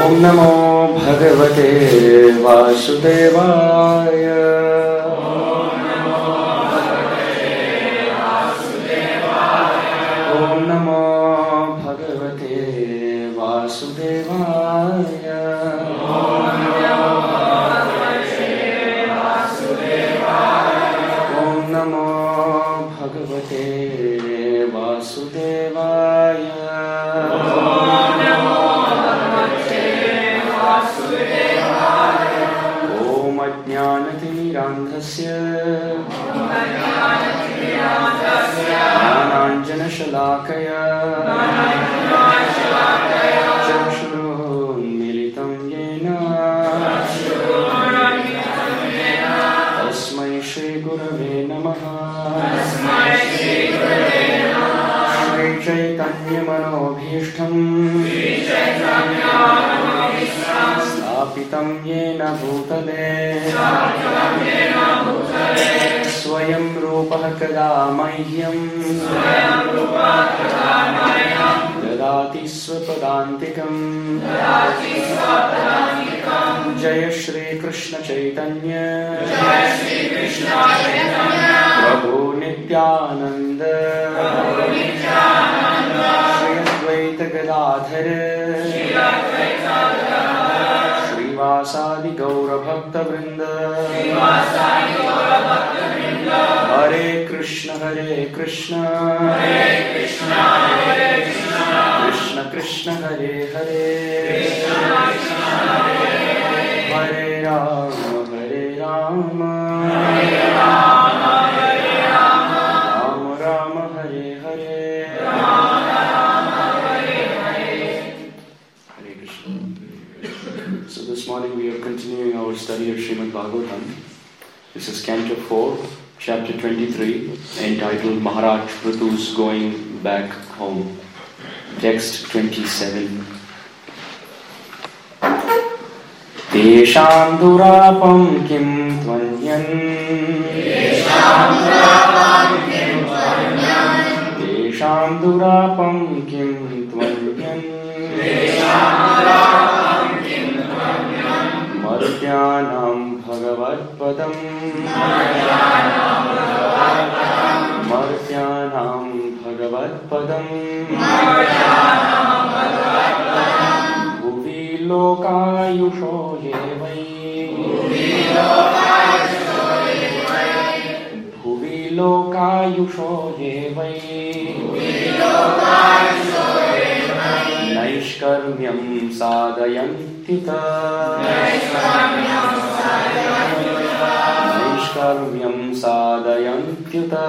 Om Namo Bhagavate Vasudevaya. Om Namo Bhagavate Vasudevaya. Om Namo Bhagavate Vasudevaya. Om Ajnanatirandhasya Jnananjana Shalakaya Chakshurunmilitam Yena Tasmai Shri Gurave Namaha Shri Chaitanya Manobhishtam Stapitam Yena Bhutale Swayam Rupa Kada Mahyam Dadati Swapadantikam Jaya Shri Krishna Chaitanya Prabhu Nityananda Shri Advaita Gadadhara Srivasadi Gaura Bhakta Vrinda Hare Krishna Krishna Krishna Hare Hare Hare Rama Rama Rama Hare Hare Hare Krishna. So this morning we are continuing our study of Srimad Bhagavatam. This is Canto 4, Chapter 23, entitled Maharaj Prithu's Going Back Home. Text 27. Tesham durapam kim tvanyan Tesham durapam kim tvanyan Martyanam bhagavat padam Martyanam bhagavat padam Bhuvi lokayusho yevai Bhuvi lokayusho yevai Naishkarmyam sadayantita Naishkarmyam sadayantita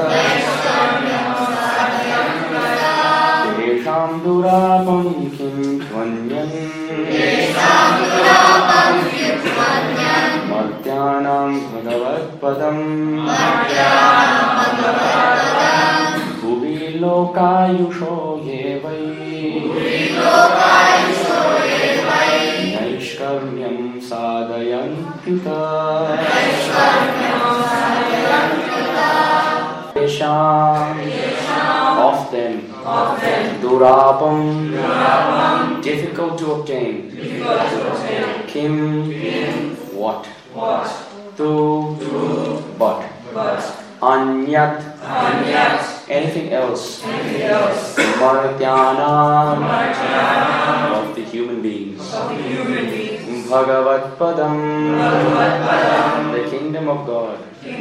Tesham durapam kim tvanyan Martyanam bhagavat padam Bhuvi lokayusho yevai Naishkarmyam sadayantita Tesham of them Durapam difficult to obtain Kim what Tu but Anyat anything else Martyanam of the human beings Bhagavat Padam the kingdom of God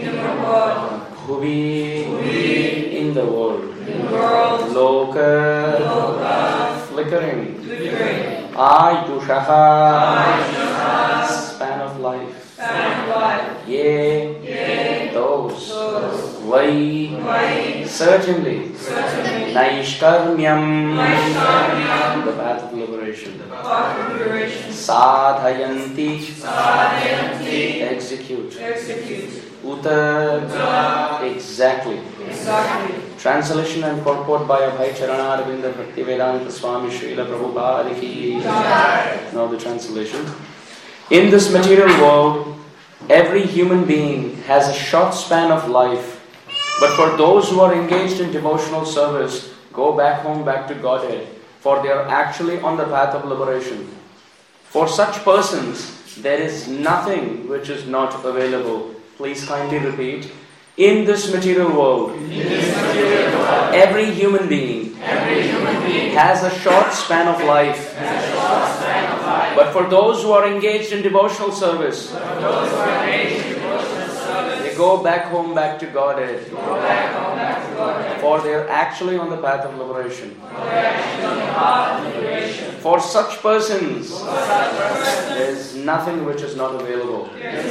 Bhuvi in the world Loka flickering Ayushaha span of life Ye those Vai certainly Naishkarmyam the path of liberation Sadhayanti execute Uta exactly Translation and purport by Abhay Charanarvinda Bhaktivedanta Swami Srila Prabhupada ki. Now the translation. In this material world, every human being has a short span of life. But for those who are engaged in devotional service, go back home, back to Godhead, for they are actually on the path of liberation. For such persons, there is nothing which is not available. Please kindly repeat. In this material world, every human being has a short span of life. But for those who are engaged in devotional service, they go back home, back to Godhead. For they are actually on the path of liberation. For such persons, there is nothing which is not available.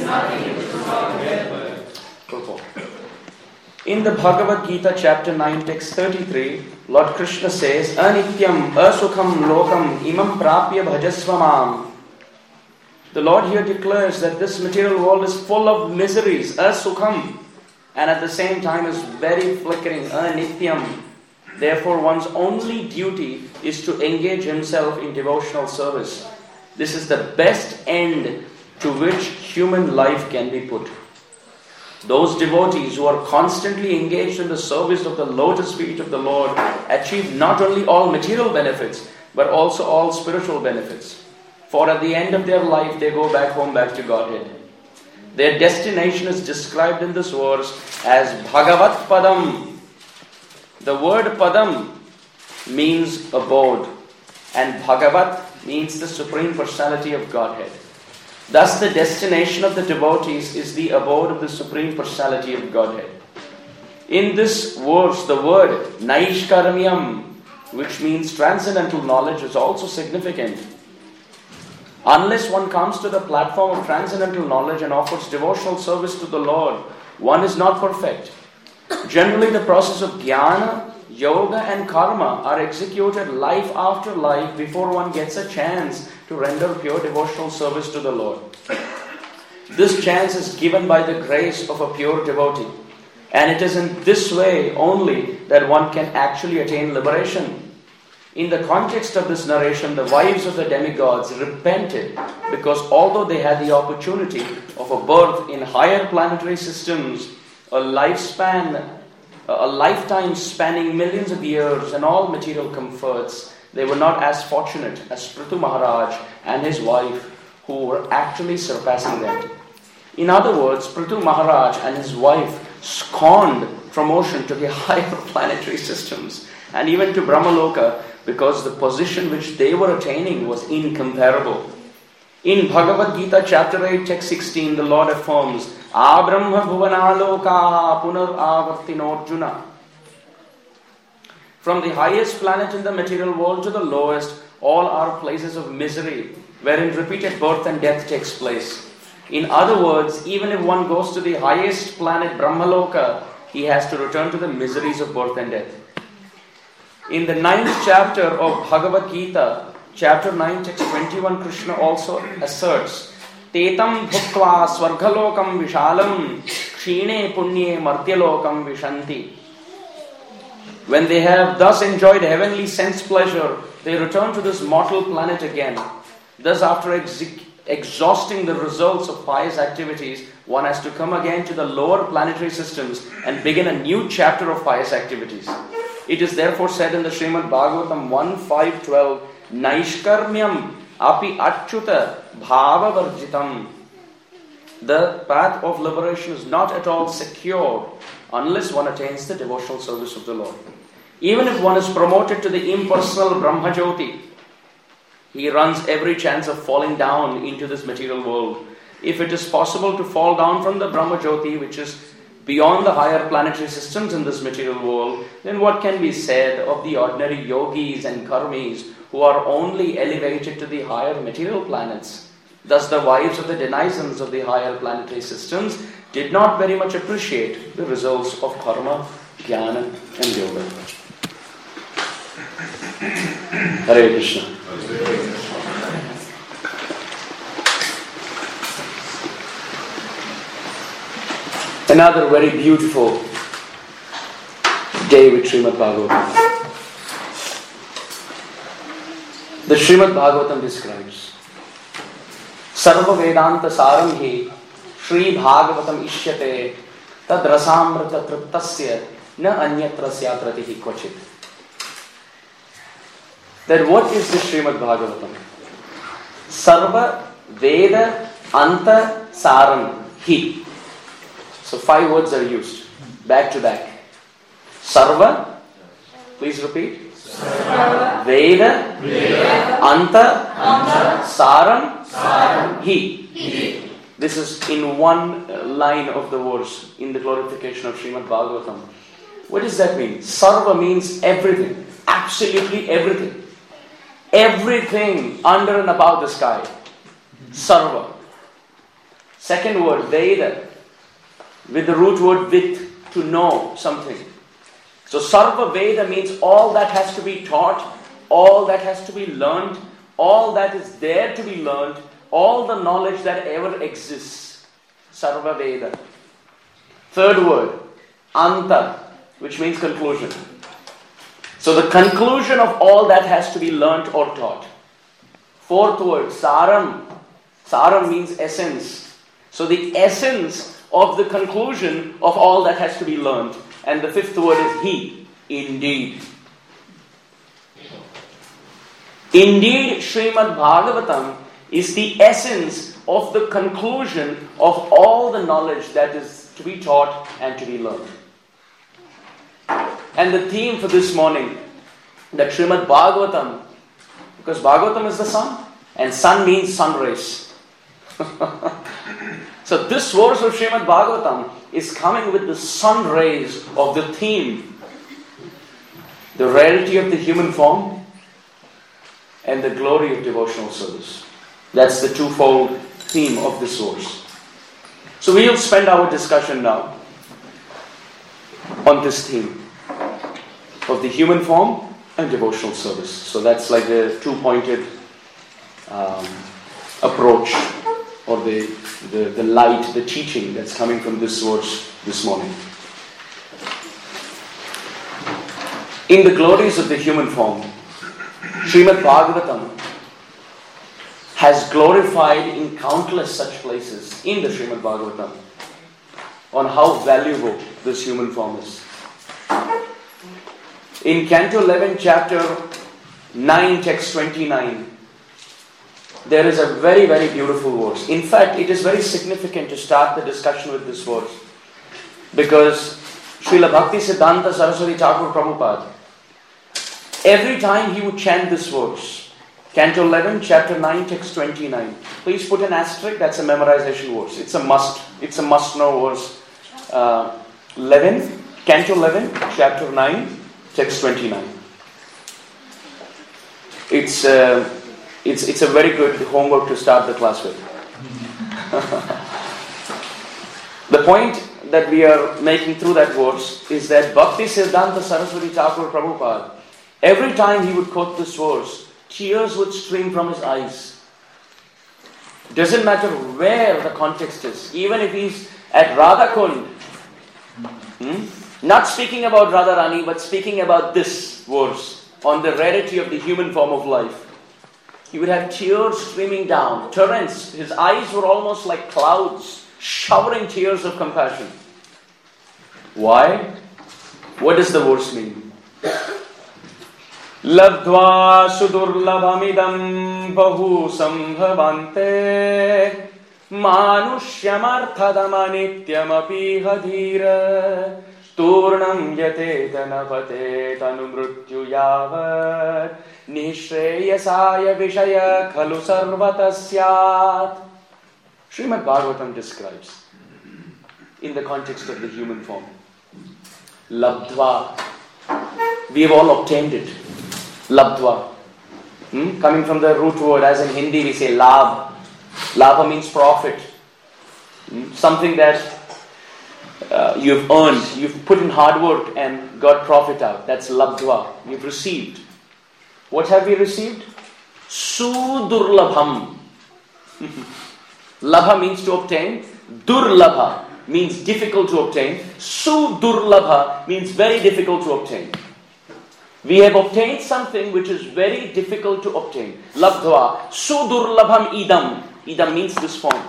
In the Bhagavad Gita, chapter 9, text 33, Lord Krishna says, Anityam asukham lokam imam prapya bhajasvamam. The Lord here declares that this material world is full of miseries, asukham, and at the same time is very flickering, anityam. Therefore, one's only duty is to engage himself in devotional service. This is the best end to which human life can be put. Those devotees who are constantly engaged in the service of the lotus feet of the Lord achieve not only all material benefits, but also all spiritual benefits. For at the end of their life, they go back home, back to Godhead. Their destination is described in this verse as Bhagavat Padam. The word Padam means abode, and Bhagavat means the Supreme Personality of Godhead. Thus, the destination of the devotees is the abode of the Supreme Personality of Godhead. In this verse, the word Naishkarmyam, which means transcendental knowledge, is also significant. Unless one comes to the platform of transcendental knowledge and offers devotional service to the Lord, one is not perfect. Generally, the process of jnana, yoga and karma are executed life after life before one gets a chance to render pure devotional service to the Lord. This chance is given by the grace of a pure devotee, and it is in this way only that one can actually attain liberation. In the context of this narration, the wives of the demigods repented because although they had the opportunity of a birth in higher planetary systems, a lifetime spanning millions of years and all material comforts, they were not as fortunate as Prithu Maharaj and his wife, who were actually surpassing them. In other words, Prithu Maharaj and his wife scorned promotion to the higher planetary systems and even to Brahmaloka because the position which they were attaining was incomparable. In Bhagavad Gita chapter 8 text 16, the Lord affirms, Abrahma bhuvanalokaha punar avartinorjuna. From the highest planet in the material world to the lowest, all are places of misery, wherein repeated birth and death takes place. In other words, even if one goes to the highest planet Brahmaloka, he has to return to the miseries of birth and death. In the 9th chapter of Bhagavad Gita, chapter 9, text 21, Krishna also asserts, Tetam bhuktva swargalokam vishalam kshine punye martyalokam vishanti. When they have thus enjoyed heavenly sense pleasure, they return to this mortal planet again. Thus, after exhausting the results of pious activities, one has to come again to the lower planetary systems and begin a new chapter of pious activities. It is therefore said in the Srimad Bhagavatam 1.5.12, Naishkarmyam api achyuta bhava varjitam. The path of liberation is not at all secure unless one attains the devotional service of the Lord. Even if one is promoted to the impersonal Brahmajyoti, he runs every chance of falling down into this material world. If it is possible to fall down from the Brahmajyoti, which is beyond the higher planetary systems in this material world, then what can be said of the ordinary yogis and karmis who are only elevated to the higher material planets? Thus, the wives of the denizens of the higher planetary systems did not very much appreciate the results of karma, jnana and yoga. Hare Krishna. Another very beautiful day with Srimad Bhagavatam. The Srimad Bhagavatam describes Sarva Vedanta Saram hi Shri Bhagavatam Ishyate Tad Rasamrita Triptasya Na Anyatra Syatratihi Kvachit. That what is the Srimad Bhagavatam? Sarva Veda Anta Saram Hi. So 5 words are used back to back. Sarva, please repeat. Sarva, Veda, Anta, Saram, Hi. This is in one line of the verse in the glorification of Srimad Bhagavatam. What does that mean? Sarva means everything, absolutely everything. Everything under and above the sky. Sarva. Second word, Veda, with the root word with, to know something. So Sarva Veda means all that has to be taught, all that has to be learned, all that is there to be learned, all the knowledge that ever exists. Sarva Veda. Third word, Anta, which means conclusion. So the conclusion of all that has to be learnt or taught. Fourth word, Saram. Saram means essence. So the essence of the conclusion of all that has to be learnt. And the fifth word is He. Indeed. Indeed, Srimad Bhagavatam is the essence of the conclusion of all the knowledge that is to be taught and to be learned. And the theme for this morning, that Srimad Bhagavatam, because Bhagavatam is the sun, and sun means sun rays. So this verse of Srimad Bhagavatam is coming with the sun rays of the theme. The rarity of the human form and the glory of devotional service. That's the twofold theme of this verse. So we will spend our discussion now on this theme of the human form and devotional service. So that's like a two-pointed approach, or the light, the teaching that's coming from this verse this morning. In the glories of the human form, Srimad Bhagavatam has glorified in countless such places in the Srimad Bhagavatam on how valuable this human form is. In Canto 11, chapter 9, text 29, there is a very, very beautiful verse. In fact, it is very significant to start the discussion with this verse, because Srila Bhaktisiddhanta Saraswati Thakur Prabhupada, every time he would chant this verse, Canto 11, chapter 9, text 29. Please put an asterisk, that's a memorization verse. It's a must know verse. 11, Canto 11, chapter 9, text 29. It's a very good homework to start the class with. The point that we are making through that verse is that Bhaktisiddhanta Saraswati Thakur Prabhupada, every time he would quote this verse, tears would stream from his eyes. Doesn't matter where the context is. Even if he's at Radhakund, not speaking about Radharani, but speaking about this verse on the rarity of the human form of life, he would have tears streaming down, torrents. His eyes were almost like clouds, showering tears of compassion. Why? What does the verse mean? Labdva sudurlabhamidam bahu sambhavante manusyamarthadamanityamapi hadhira turnam yatetanapate tanumrutyu yavat nishreyasaya vishaya khalu sarvatasyat. Srimad Bhagavatam describes in the context of the human form. Labdva. We have all obtained it. Labdva. Coming from the root word, as in Hindi we say labh. Labha means profit. Something that you've earned, you've put in hard work and got profit out. That's labdva. You've received. What have we received? Sudurlabham. Labha means to obtain. Durlabha means difficult to obtain. Sudurlabha means very difficult to obtain. We have obtained something which is very difficult to obtain. Labdva. Sudurlabham idam. Idam means this form.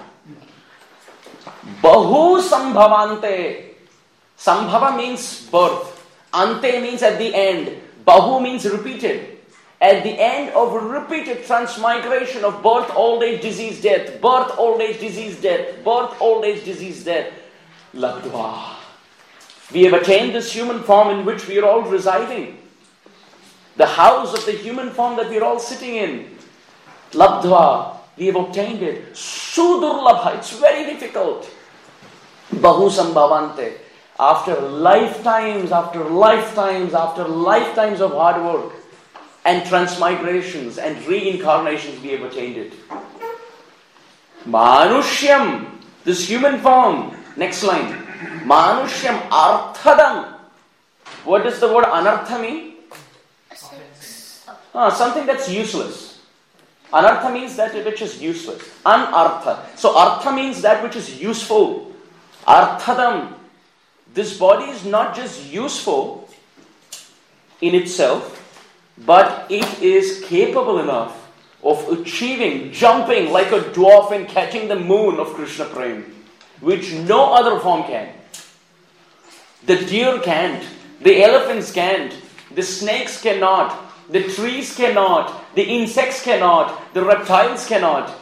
Bahu sambhavante. Sambhava means birth. Ante means at the end. Bahu means repeated. At the end of a repeated transmigration of birth, old age, disease, death, birth, old age, disease, death, birth, old age, disease, death, Labdva. We have attained this human form in which we are all residing. The house of the human form that we are all sitting in. Labdva. We have obtained it. Sudurlabha. It's very difficult. Bahu sambhavante. After lifetimes, after lifetimes, after lifetimes of hard work and transmigrations and reincarnations, we have attained it. Manushyam. This human form. Next line. Manushyam arthadam. What does the word anartha mean? Something that's useless. Anartha means that which is useless. Anartha. So artha means that which is useful. Arthadam. This body is not just useful in itself, but it is capable enough of achieving, jumping like a dwarf and catching the moon of Krishna Prem, which no other form can. The deer can't, the elephants can't, the snakes cannot, the trees cannot, the insects cannot, the reptiles cannot.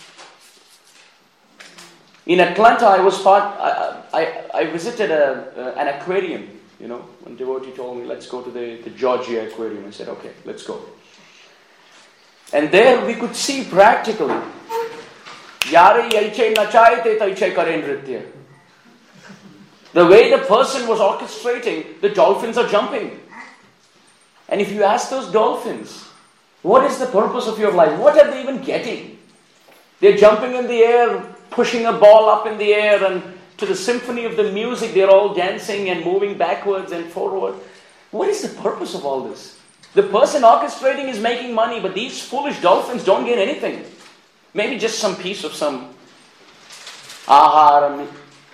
In Atlanta, I visited an aquarium. You know, one devotee told me, let's go to the Georgia aquarium. I said, okay, let's go. And there we could see practically, Yare yaiche nachayate taiche kare nritya. The way the person was orchestrating, the dolphins are jumping. And if you ask those dolphins, what is the purpose of your life? What are they even getting? They're jumping in the air, pushing a ball up in the air, and to the symphony of the music, they're all dancing and moving backwards and forward. What is the purpose of all this? The person orchestrating is making money, but these foolish dolphins don't gain anything. Maybe just some piece of some ahara,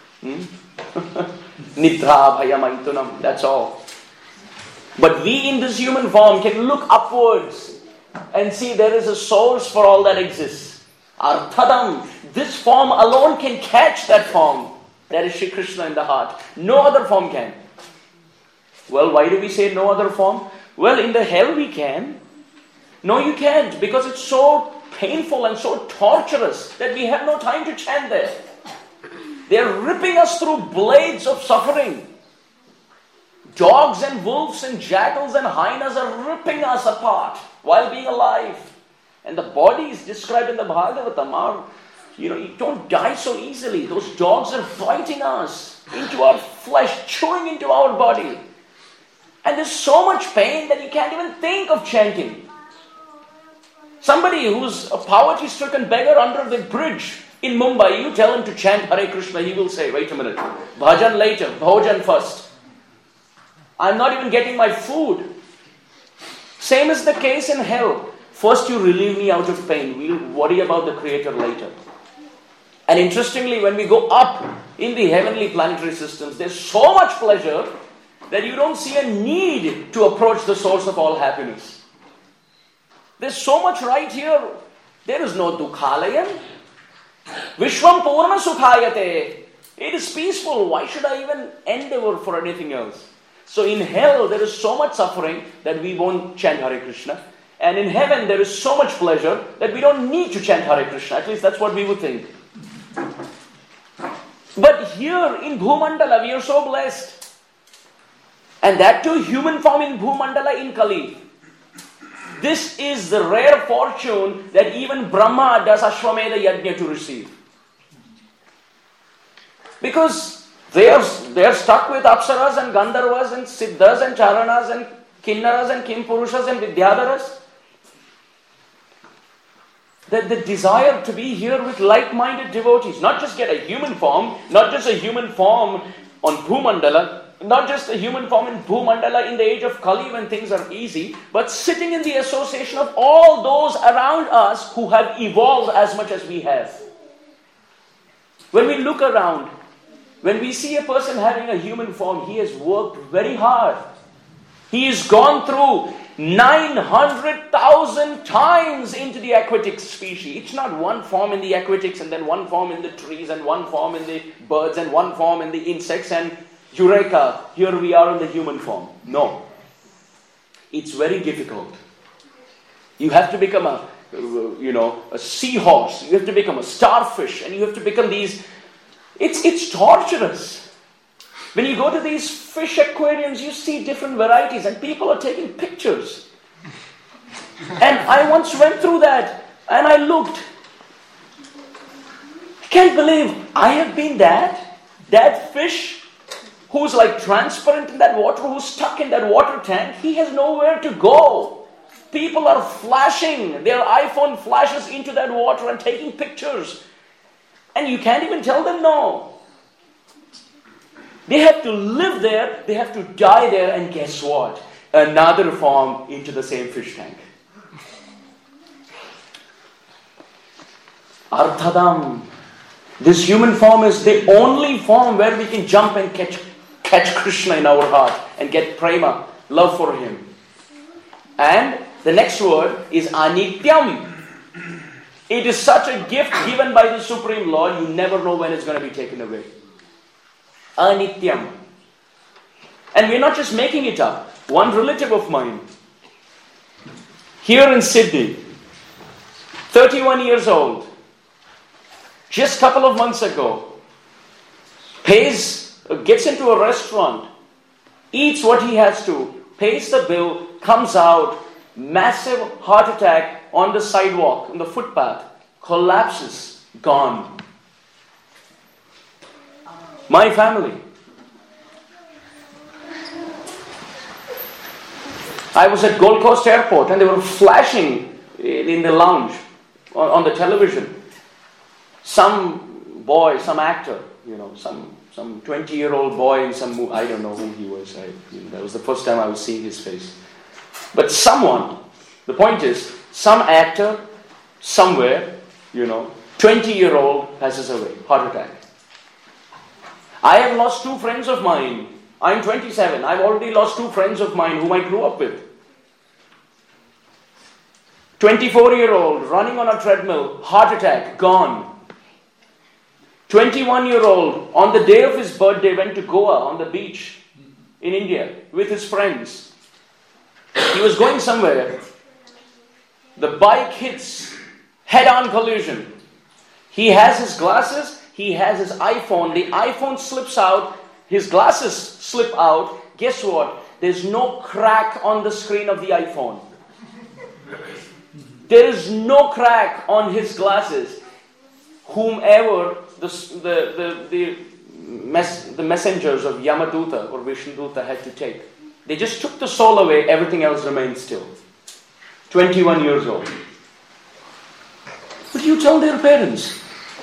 nidra bhayamaitunam, that's all. But we in this human form can look upwards and see there is a source for all that exists. Arthadam, this form alone can catch that form. That is Shri Krishna in the heart. No other form can. Well, why do we say no other form? Well, in the hell we can. No, you can't, because it's so painful and so torturous that we have no time to chant there. They're ripping us through blades of suffering. Dogs and wolves and jackals and hyenas are ripping us apart while being alive. And the body is described in the Bhagavatam are, you don't die so easily. Those dogs are biting us into our flesh, chewing into our body. And there's so much pain that you can't even think of chanting. Somebody who's a poverty-stricken beggar under the bridge in Mumbai, you tell him to chant Hare Krishna, he will say, wait a minute, bhajan later, bhojan first. I'm not even getting my food. Same is the case in hell. First you relieve me out of pain. We'll worry about the Creator later. And interestingly, when we go up in the heavenly planetary systems, there's so much pleasure that you don't see a need to approach the source of all happiness. There's so much right here. There is no dukhalayam. Vishwam purna sukhayate. It is peaceful. Why should I even endeavor for anything else? So in hell, there is so much suffering that we won't chant Hare Krishna. And in heaven, there is so much pleasure that we don't need to chant Hare Krishna. At least that's what we would think. But here in Bhumandala, we are so blessed. And that too, human form in Bhumandala in Kali. This is the rare fortune that even Brahma does Ashwamedha Yajna to receive. Because they are stuck with Apsaras and Gandharvas and Siddhas and Charanas and Kinnaras and Kimpurushas and Vidyadharas. That the desire to be here with like-minded devotees, not just get a human form, not just a human form on Bhumandala, not just a human form in Bhumandala in the age of Kali when things are easy, but sitting in the association of all those around us who have evolved as much as we have. When we look around, when we see a person having a human form, he has worked very hard. He has gone through 900,000 times into the aquatic species. It's not one form in the aquatics and then one form in the trees and one form in the birds and one form in the insects and Eureka, here we are in the human form. No. It's very difficult. You have to become a seahorse. You have to become a starfish, and you have to become these. It's torturous. When you go to these fish aquariums, you see different varieties, and people are taking pictures. And I once went through that, and I looked. I can't believe I have been that fish who's like transparent in that water, who's stuck in that water tank. He has nowhere to go. People are flashing their iPhone flashes into that water and taking pictures. And you can't even tell them no. They have to live there, they have to die there, and guess what? Another form into the same fish tank. Arthadam. This human form is the only form where we can jump and catch Krishna in our heart and get prema, love for him. And the next word is anityam. It is such a gift given by the Supreme Lord, you never know when it's going to be taken away. Anityam. And we're not just making it up. One relative of mine, here in Sydney, 31 years old, just a couple of months ago, gets into a restaurant, eats what he has to, pays the bill, comes out, massive heart attack on the sidewalk, on the footpath, collapses, gone. My family. I was at Gold Coast Airport and they were flashing in the lounge on the television. Some boy, some actor, some 20-year-old boy in some movie. I don't know who he was. That was the first time I was seeing his face. But someone, the point is, some actor, somewhere, 20-year-old passes away, heart attack. I have lost 2 friends of mine. I'm 27. I've already lost 2 friends of mine whom I grew up with. 24-year-old running on a treadmill, heart attack, gone. 21-year-old on the day of his birthday went to Goa on the beach in India with his friends. He was going somewhere. The bike hits head-on collision. He has his glasses, he has his iPhone. The iPhone slips out, his glasses slip out. Guess what? There's no crack on the screen of the iPhone. There is no crack on his glasses. Whomever the messengers of Yamaduta or Vishnuduta had to take. They just took the soul away, everything else remained still. 21 years old. What do you tell their parents?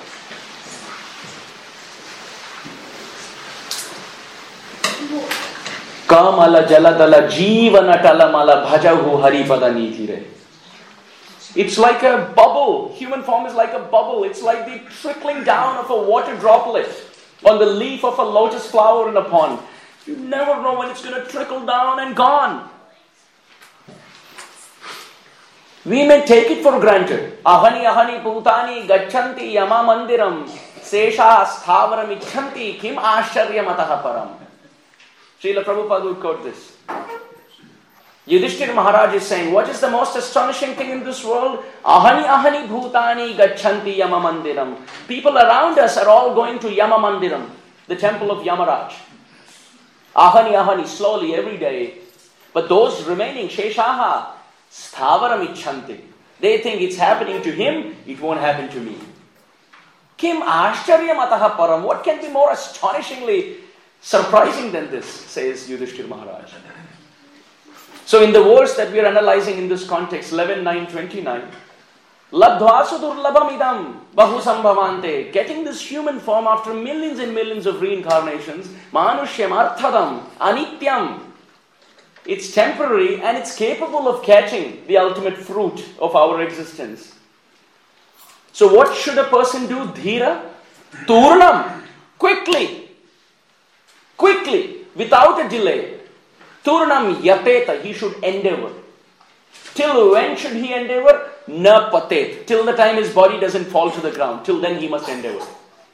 Kamala jaladala jeevana talamala bhajahu haripada nitire. It's like a bubble. Human form is like a bubble. It's like the trickling down of a water droplet on the leaf of a lotus flower in a pond. You never know when it's going to trickle down and gone. We may take it for granted. Ahani ahani bhutani gacchanti yama mandiram sesha sthavaram icchanti kim asharyam ataha param. Srila Prabhupada would quote this. Yudhishthira Maharaj is saying, what is the most astonishing thing in this world? Ahani ahani bhutani gacchanti yama mandiram. People around us are all going to Yama Mandiram, the temple of Yamaraj. Ahani ahani, slowly every day. But those remaining, Sheshaha, sthavaram icchanti. They think it's happening to him, it won't happen to me. Kim ashcharyam ataha param. What can be more astonishingly surprising than this, says Yudhishthira Maharaj. So in the verse that we are analyzing in this context, 11:9-29, Labdhvasu durlabham idam bahu sambhavante. Getting this human form after millions and millions of reincarnations, manushyam arthadam anityam. It's temporary and it's capable of catching the ultimate fruit of our existence. So what should a person do? Dhira? Turnam. Quickly, without a delay. Turnam yapeta, he should endeavor. Till when should he endeavor? Na patet. Till the time his body doesn't fall to the ground. Till then he must endeavor.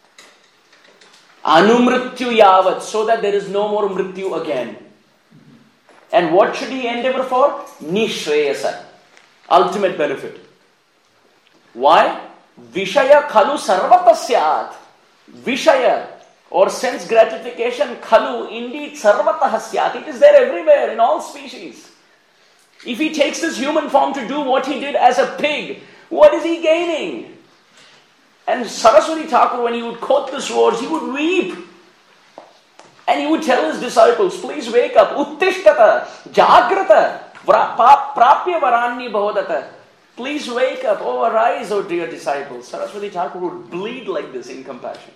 Anumrityu yavat, so that there is no more mrityu again. And what should he endeavor for? Nishreyasa. ultimate benefit. Why? Vishaya khalu sarvata syat. Vishaya or sense gratification khalu indeed sarvatah syat. It is there everywhere in all species. If he takes this human form to do what he did as a pig, what is he gaining? And Saraswati Thakur, when he would quote this words, he would weep. And he would tell his disciples, please wake up. Uttishtata, jagrata, prapya varani bhavodata. Please wake up. Oh, arise, oh dear disciples. Saraswati Thakur would bleed like this in compassion.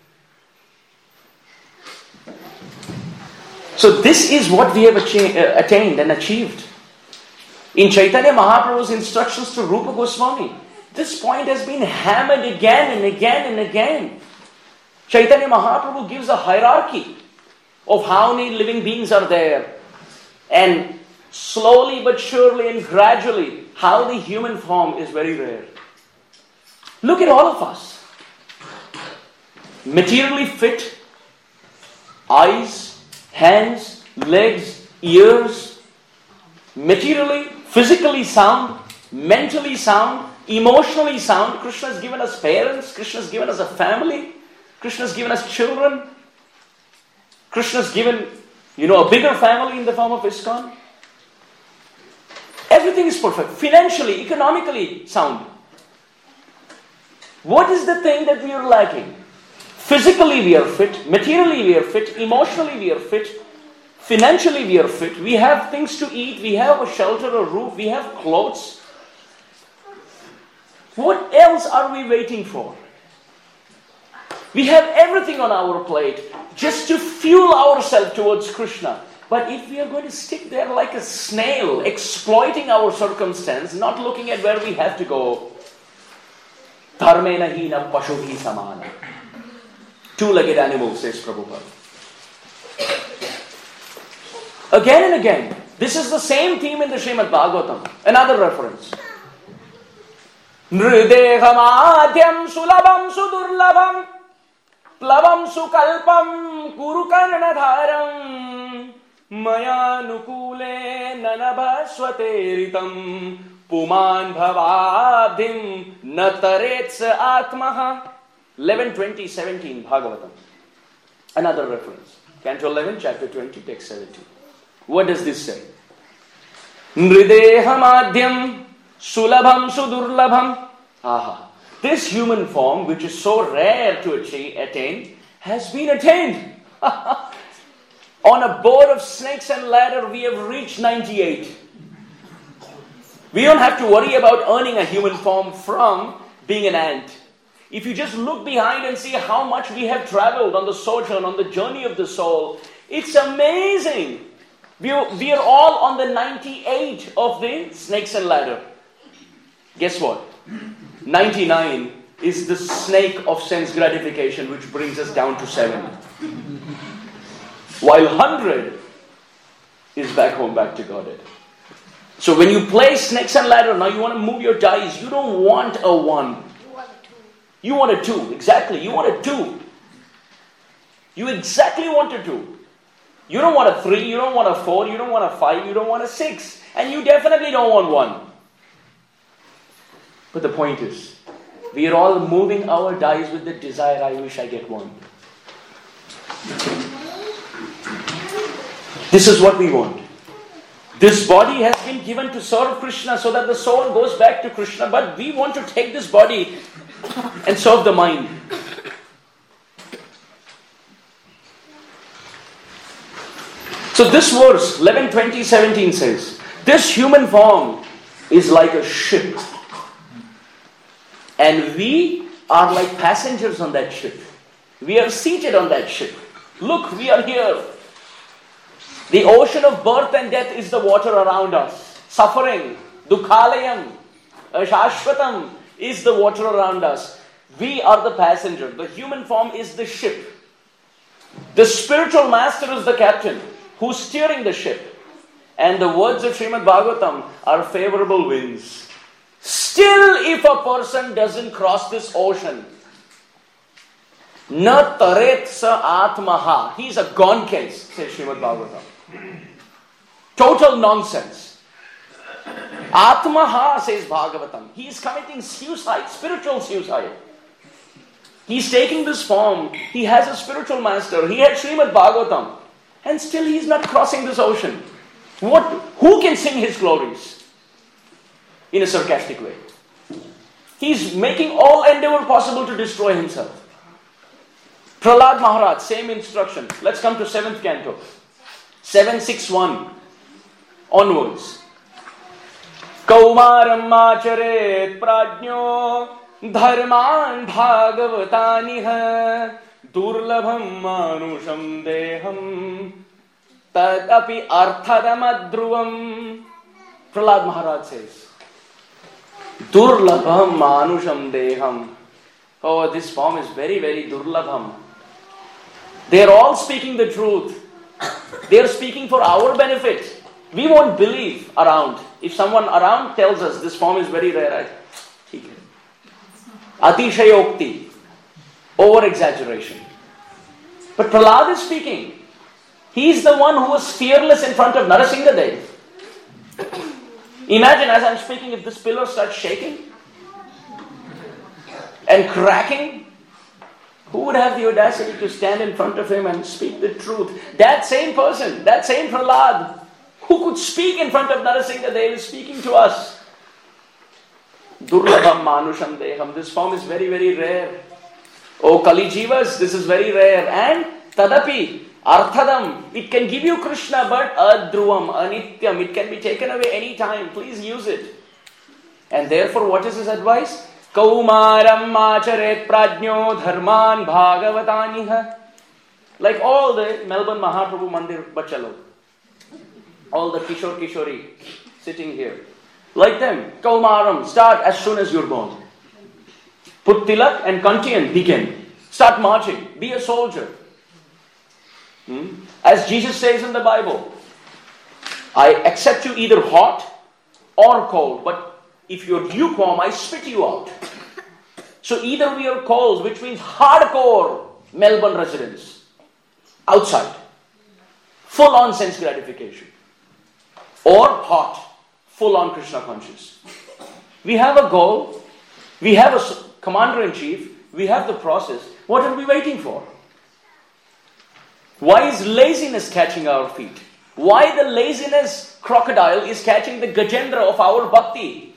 So this is what we have attained and achieved. In Chaitanya Mahaprabhu's instructions to Rupa Goswami, this point has been hammered again and again and again. Chaitanya Mahaprabhu gives a hierarchy of how many living beings are there. And slowly but surely and gradually, how the human form is very rare. Look at all of us. Materially fit, eyes, hands, legs, ears, materially, physically sound, mentally sound, emotionally sound. Krishna has given us parents, Krishna has given us a family, Krishna has given us children, Krishna has given, a bigger family in the form of ISKCON. Everything is perfect, financially, economically sound. What is the thing that we are lacking? Physically we are fit, materially we are fit, emotionally we are fit, financially we are fit, we have things to eat, we have a shelter, a roof, we have clothes. What else are we waiting for? We have everything on our plate just to fuel ourselves towards Krishna. But if we are going to stick there like a snail, exploiting our circumstance, not looking at where we have to go, dharmena hina pashuhi samana. Two-legged animals, says Prabhupada. Again and again, this is the same theme in the Srimad Bhagavatam. Another reference. Nridehamadhyam sulabham sudurlabham plavam sukalpam kurukarnadharam mayanukule nanabhasvateritam puman bhavabhim natarets atmaha. 11:20:17 Bhagavatam. Another reference. Canto 11, chapter 20, text 17. What does this say? Nridehamadhyam sulabham sudurlabham. Aha. This human form, which is so rare to attain, has been attained. On a board of snakes and ladder, we have reached 98. We don't have to worry about earning a human form from being an ant. If you just look behind and see how much we have traveled on the sojourn, on the journey of the soul, it's amazing. We are all on the 98 of the snakes and ladder. Guess what? 99 is the snake of sense gratification, which brings us down to 7. While 100 is back home, back to Godhead. So when you play snakes and ladder, now you want to move your dice. You don't want a 1. You want a 2. Exactly. You want a 2. You exactly want a 2. You don't want a 3. You don't want a 4. You don't want a 5. You don't want a 6. And you definitely don't want 1. But the point is, we are all moving our dice with the desire, I wish I get 1. This is what we want. This body has been given to serve Krishna so that the soul goes back to Krishna. But we want to take this body and serve the mind. So this verse, 11:20:17 says, this human form is like a ship. And we are like passengers on that ship. We are seated on that ship. Look, we are here. The ocean of birth and death is the water around us. Suffering, dukhalayam, ashashvatam is the water around us. We are the passenger. The human form is the ship. The spiritual master is the captain who's steering the ship. And the words of Srimad Bhagavatam are favorable winds. Still, if a person doesn't cross this ocean, na taret sa atmaha, he's a gone case, says Srimad Bhagavatam. Total nonsense. Atmaha, says Bhagavatam. He is committing suicide, spiritual suicide. He's taking this form. He has a spiritual master. He had Srimad Bhagavatam. And still he is not crossing this ocean. Who can sing his glories? In a sarcastic way. He's making all endeavor possible to destroy himself. Prahlad Maharaj, same instruction. Let's come to 7th canto. 761 onwards. Kaumaram macharet prajño dharman bhagavataniha durlabham manusham deham tadapi arthadamadruvam. Prahlad Maharaj says, Durlabham manusham deham. Oh, this form is very, very durlabham. They are all speaking the truth. They are speaking for our benefit. We won't believe around. If someone around tells us this form is very rare, Atishayokti, over exaggeration. But Prahlad is speaking. He is the one who was fearless in front of Narasimhadev. Imagine as I'm speaking, if this pillar starts shaking and cracking, who would have the audacity to stand in front of him and speak the truth? That same person, that same Prahlad, who could speak in front of Narasimhadev is speaking to us. Durlabham manusham deham. This form is very, very rare. Oh Kali Jivas, this is very rare. And tadapi, arthadam, it can give you Krishna, but adruvam, anityam, it can be taken away any time. Please use it. And therefore, what is his advice? Kaumaram macharet prajño dharman bhagavataniha. Like all the Melbourne Mahaprabhu Mandir Bachalo. All the Kishore Kishori sitting here. Like them, Kaumaram, start as soon as you're born. Put tilak and kanti begin. Start marching. Be a soldier. As Jesus says in the Bible, I accept you either hot or cold, but if you're lukewarm, I spit you out. So either we are cold, which means hardcore Melbourne residents, outside, full on sense gratification, or hot, full on Krishna conscious. We have a goal, we have a commander-in-chief, we have the process. What are we waiting for? Why is laziness catching our feet? Why the laziness crocodile is catching the Gajendra of our bhakti?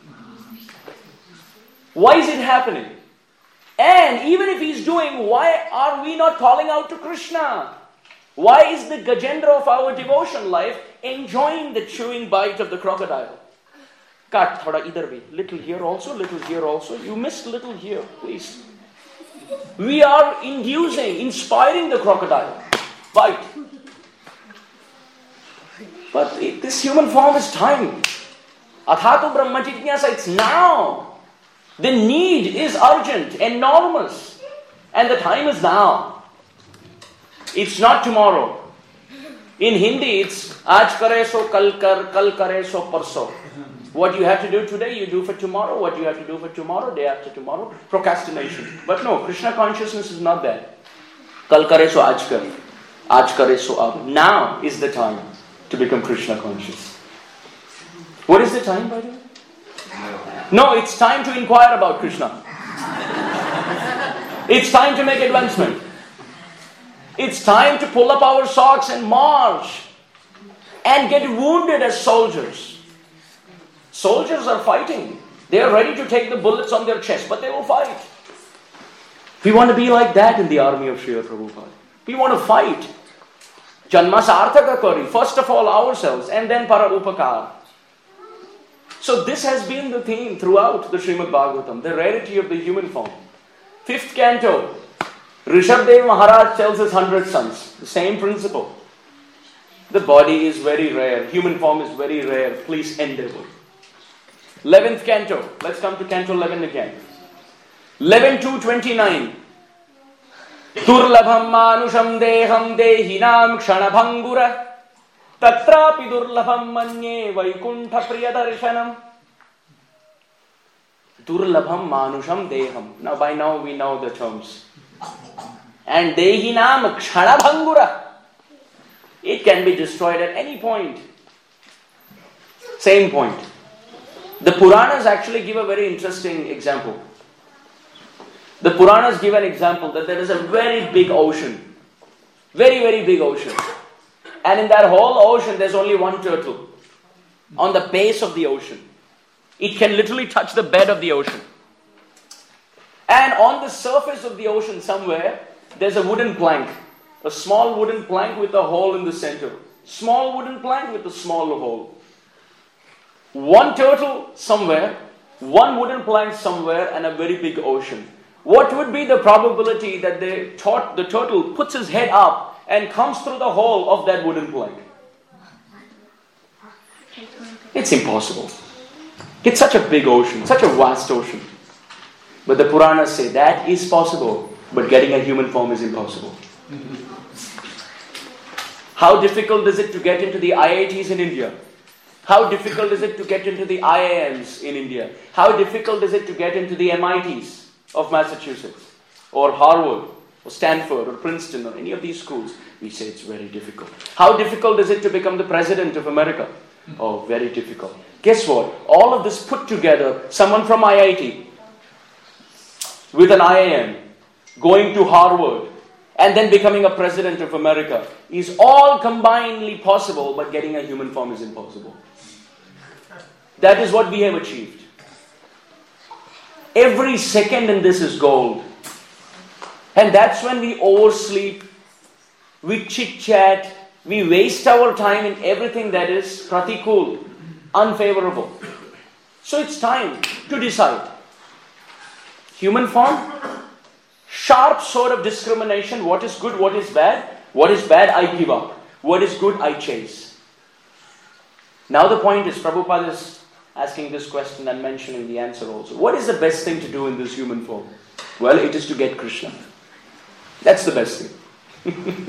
Why is it happening? And even if he's doing, why are we not calling out to Krishna? Why is the Gajendra of our devotion life enjoying the chewing bite of the crocodile? Cut, thoda idhar bhi. Little here also, little here also. You missed little here, please. We are inspiring the crocodile. Bite. But this human form is time. Athatu Brahma Jijnasa, it's now. The need is urgent, enormous. And the time is now. It's not tomorrow. In Hindi, it's Aaj kare so kal kare so parso. What you have to do today, you do for tomorrow. What you have to do for tomorrow, day after tomorrow. Procrastination. But no, Krishna consciousness is not that. Kal kare so aaj kar. Aaj kare so ab. Now is the time to become Krishna conscious. What is the time, by the way? No, it's time to inquire about Krishna. It's time to make advancement. It's time to pull up our socks and march and get wounded as soldiers. Soldiers are fighting. They are ready to take the bullets on their chest, but they will fight. We want to be like that in the army of Srila Prabhupada. We want to fight. Janma sarthaka kari. First of all ourselves and then para upakar. So this has been the theme throughout the Srimad Bhagavatam, the rarity of the human form. 5th canto, Rishabdev Maharaj tells his 100 sons, the same principle. The body is very rare, human form is very rare, please endeavor. 11th canto, let's come to canto 11 again. 11:2:29. Durlabham manusham deham dehinam kshanabhangura tatrapi durlabham manye vaikuntha priyadarshanam. Durlabham manusham deham. Now by now we know the terms. And dehinam kshanabhangura. It can be destroyed at any point. Same point. The Puranas actually give a very interesting example. The Puranas give an example that there is a very big ocean. Very, very big ocean. And in that whole ocean, there's only one turtle. On the base of the ocean. It can literally touch the bed of the ocean. And on the surface of the ocean somewhere, there's a wooden plank. A small wooden plank with a hole in the center. Small wooden plank with a small hole. One turtle somewhere, one wooden plank somewhere, and a very big ocean. What would be the probability that the turtle puts his head up and comes through the hole of that wooden plank? It's impossible. It's such a big ocean, such a vast ocean. But the Puranas say that is possible, but getting a human form is impossible. How difficult is it to get into the IITs in India? How difficult is it to get into the IIMs in India? How difficult is it to get into the MITs of Massachusetts? Or Harvard, or Stanford, or Princeton, or any of these schools? We say it's very difficult. How difficult is it to become the President of America? Oh, very difficult. Guess what? All of this put together, someone from IIT, with an IIM, going to Harvard, and then becoming a President of America, is all combinedly possible, but getting a human form is impossible. That is what we have achieved. Every second in this is gold. And that's when we oversleep, we chit-chat, we waste our time in everything that is pratikul, unfavorable. So it's time to decide. Human form, sharp sword of discrimination, what is good, what is bad. What is bad, I give up. What is good, I chase. Now the point is, Prabhupada is asking this question and mentioning the answer also. What is the best thing to do in this human form? Well, it is to get Krishna. That's the best thing.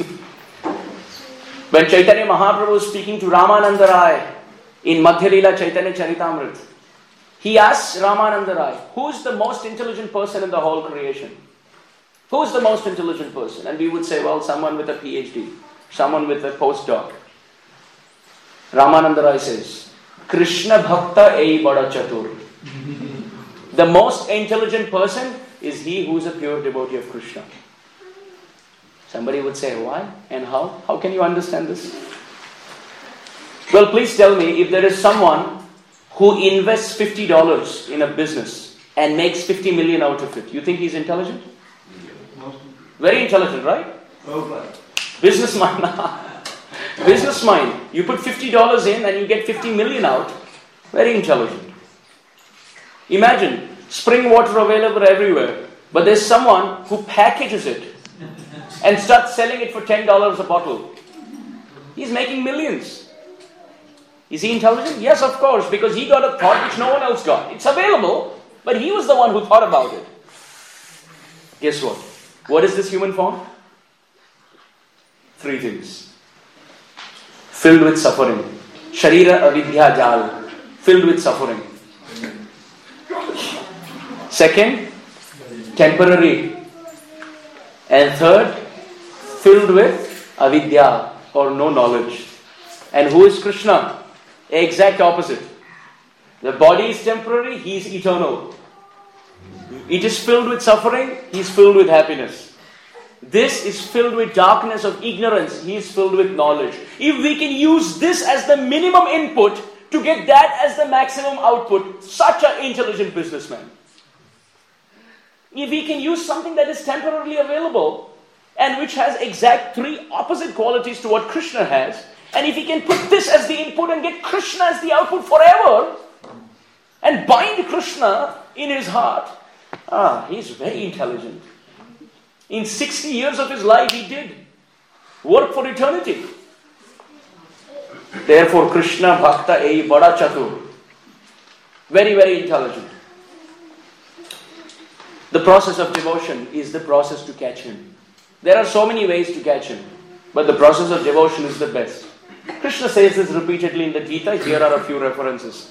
When Chaitanya Mahaprabhu was speaking to Ramananda Rai in Madhya Leela Chaitanya Charitamrita, he asked Ramananda Rai, who is the most intelligent person in the whole creation? Who is the most intelligent person? And we would say, well, someone with a PhD, someone with a postdoc. Ramananda Rai says, Krishna Bhakta Ei Bada Chatur. The most intelligent person is he who is a pure devotee of Krishna. Somebody would say, why and how? How can you understand this? Well, please tell me, if there is someone who invests $50 in a business and makes 50 million out of it, you think he's intelligent? Very intelligent, right? Business mind. Business mind. You put $50 in and you get 50 million out. Very intelligent. Imagine, spring water available everywhere, but there's someone who packages it and starts selling it for $10 a bottle. He's making millions. Is he intelligent? Yes, of course, because he got a thought which no one else got. It's available, but he was the one who thought about it. Guess what? What is this human form? 3 things. Filled with suffering. Sharira avidya jal. Filled with suffering. Second, temporary. And third, filled with avidya or no knowledge. And who is Krishna? Exact opposite. The body is temporary, he is eternal. It is filled with suffering, he is filled with happiness. This is filled with darkness of ignorance, he is filled with knowledge. If we can use this as the minimum input to get that as the maximum output, such an intelligent businessman. If we can use something that is temporarily available and which has exact 3 opposite qualities to what Krishna has, and if he can put this as the input and get Krishna as the output forever and bind Krishna in his heart, he's very intelligent. In 60 years of his life he did work for eternity. Therefore Krishna Bhakta Ei Bada Chatur. Very, very intelligent. The process of devotion is the process to catch him. There are so many ways to catch him, but the process of devotion is the best. Krishna says this repeatedly in the Gita. Here are a few references.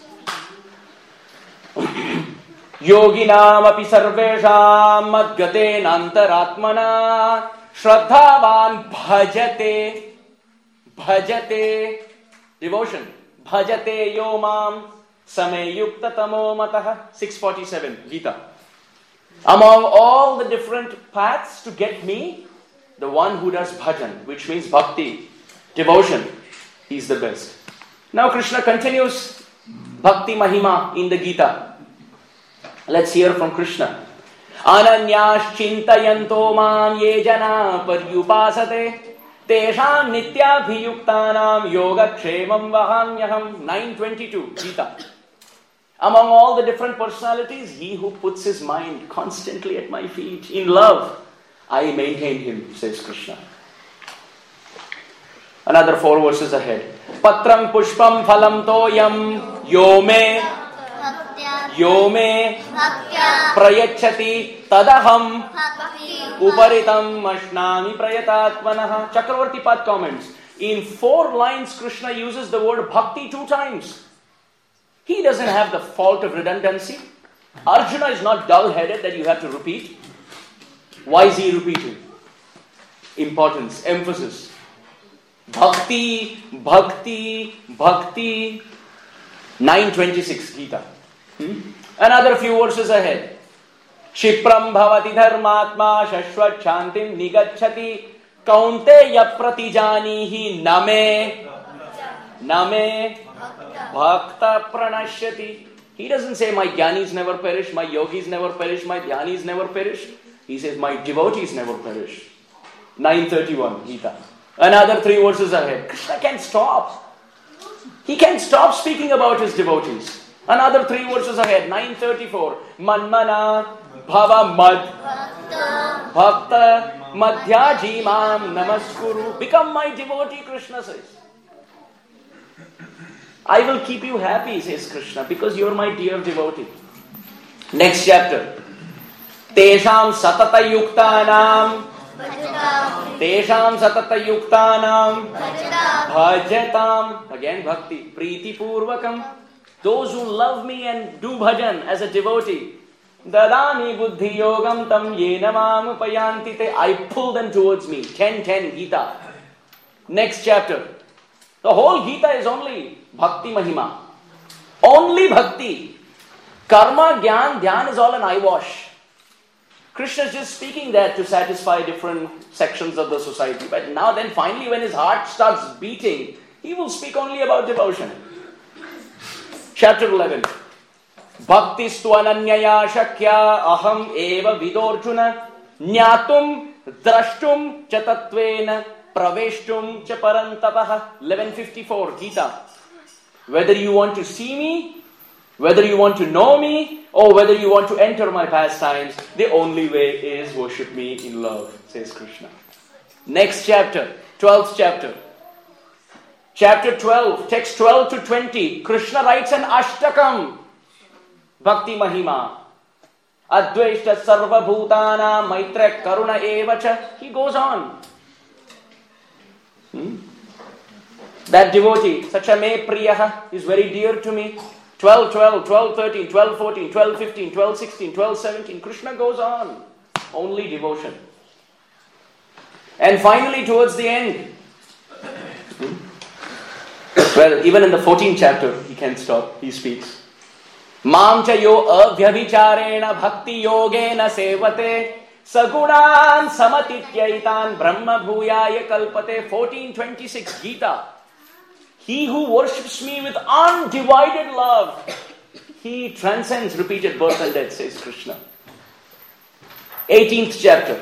Yoginam api sarvesham madgate nantaratmana shraddhavan bhajate. Devotion. Bhajate yo mam Same yukta tamo matah. 647, Gita. Among all the different paths to get me, the one who does bhajan, which means bhakti, devotion, he's the best. Now Krishna continues bhakti mahima in the Gita. Let's hear from Krishna. Ananyas chintayanto mam ye jana paryupasate tesham nityabhiyuktanam yogakshemam vahanyaham. 922, Gita. Among all the different personalities, he who puts his mind constantly at my feet in love, I maintain him, says Krishna. Another 4 verses ahead. Patram pushpam phalam toyam yo me prayachati tadaham uparitam ashnami prayatatmanah. Chakravarti Pad comments. In 4 lines, Krishna uses the word bhakti 2 times. He doesn't have the fault of redundancy. Arjuna is not dull-headed that you have to repeat. Why is he repeating? Importance, emphasis. Bhakti, bhakti, bhakti. 926, Gita. Another few verses ahead. Shipram bhavati dharmatma shashvat shantim nigacchati kaunteya pratijanihi name bhakta pranashyati. He doesn't say my jnanis never perish, my yogis never perish, my dhyanis never perish. He says my devotees never perish. 931, Gita. Another 3 verses ahead. Krishna can't stop. He can't stop speaking about his devotees. Another 3 verses ahead. 934. Manmana bhava mad bhakta madhyaji mam namaskuru. Become my devotee, Krishna says. I will keep you happy, says Krishna, because you are my dear devotee. Next chapter. Tesham satata yuktanam bhajatam. Again bhakti. Preeti purvakam. Those who love me and do bhajan as a devotee. Dadami buddhi yogam tam yena mam upayanti te. I pull them towards me. 10:10 Gita. Next chapter. The whole Gita is only bhakti mahima. Only bhakti. Karma, gyan, dhyan is all an eyewash. Krishna is just speaking that to satisfy different sections of the society. But now then finally when his heart starts beating, he will speak only about devotion. Chapter 11. Bhaktistu ananyaya shakya aham eva vidorjuna nyatum drashtum chatatvena praveshtum cha parantapah. 1154 Gita. Whether you want to see me, whether you want to know me, or whether you want to enter my pastimes, the only way is worship me in love, says Krishna. Next chapter, 12th chapter. Chapter 12, text 12 to 20. Krishna writes an ashtakam, Bhakti Mahima. Advaishta sarva bhutana maitra karuna evacha. He goes on. That devotee, Sacha me priyaha, is very dear to me. 12, 12, 12, 13, 12, 14, 12, 15, 12, 16, 12, 17. Krishna goes on. Only devotion. And finally, towards the end, well, even in the 14th chapter, he can't stop. He speaks. Mam cha yo abhyabhicharena bhakti yogena sevate sagunan samatityaitan brahma bhuyaya kalpate. 1426 Gita. He who worships me with undivided love, he transcends repeated birth and death, says Krishna. 18th chapter.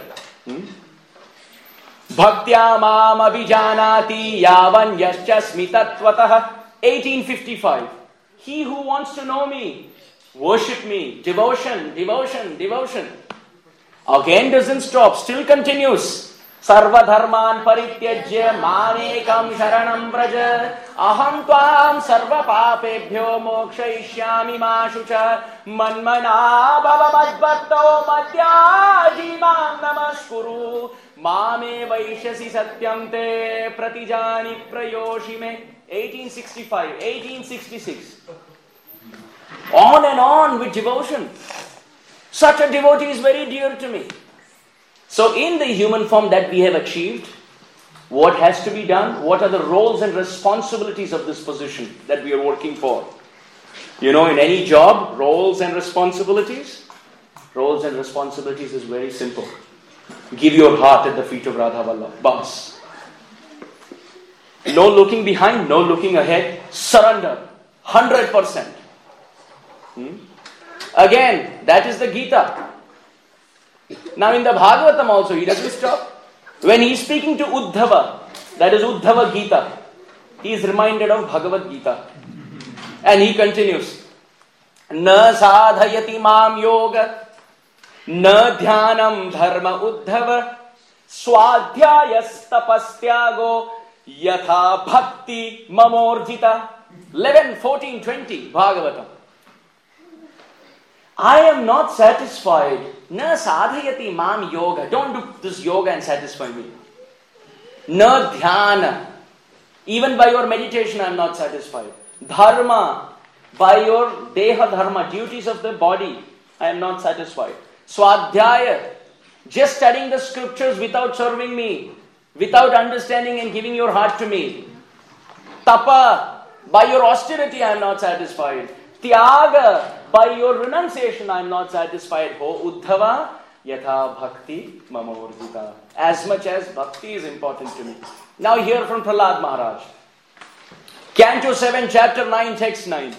Bhaktya mam abhijanati yavan yascha smitatvataha. 1855. He who wants to know me, worship me, devotion, devotion, devotion. Again doesn't stop, still continues. Sarva dharman parityajya mamekam sharanam braja aham tvam sarva papebhyo mokshayishyami ma shucha manmana bhava madbhatto madhyaji mam namaskuru mame vaishyasi satyam te pratijani prayoshime. 1865, 1866. On and on with devotion. Such a devotee is very dear to me. So in the human form that we have achieved, what has to be done? What are the roles and responsibilities of this position that we are working for? In any job, roles and responsibilities is very simple. Give your heart at the feet of Radha Vallabh. Bas. No looking behind, no looking ahead. Surrender. 100%. Again, that is the Gita. Now in the Bhagavatam also, he doesn't stop. When he is speaking to Uddhava, that is Uddhava Gita, he is reminded of Bhagavad Gita. And he continues. Na sadhayati mam yoga, na dhyanam dharma uddhava, swadhyayas tapastyago, yatha bhakti mamorjita. 11, 14, 20, Bhagavatam. I am not satisfied. Na sadhayati mam yoga. Don't do this yoga and satisfy me. Na dhyana. Even by your meditation I am not satisfied. Dharma. By your deha dharma, duties of the body, I am not satisfied. Swadhyaya. Just studying the scriptures without serving me, without understanding and giving your heart to me. Tapa. By your austerity I am not satisfied. Tyaga. By your renunciation I am not satisfied. Ho Uddhava yatha bhakti mamorjita. As much as bhakti is important to me. Now hear from Prahlad Maharaj. Canto 7, chapter 9, text 9.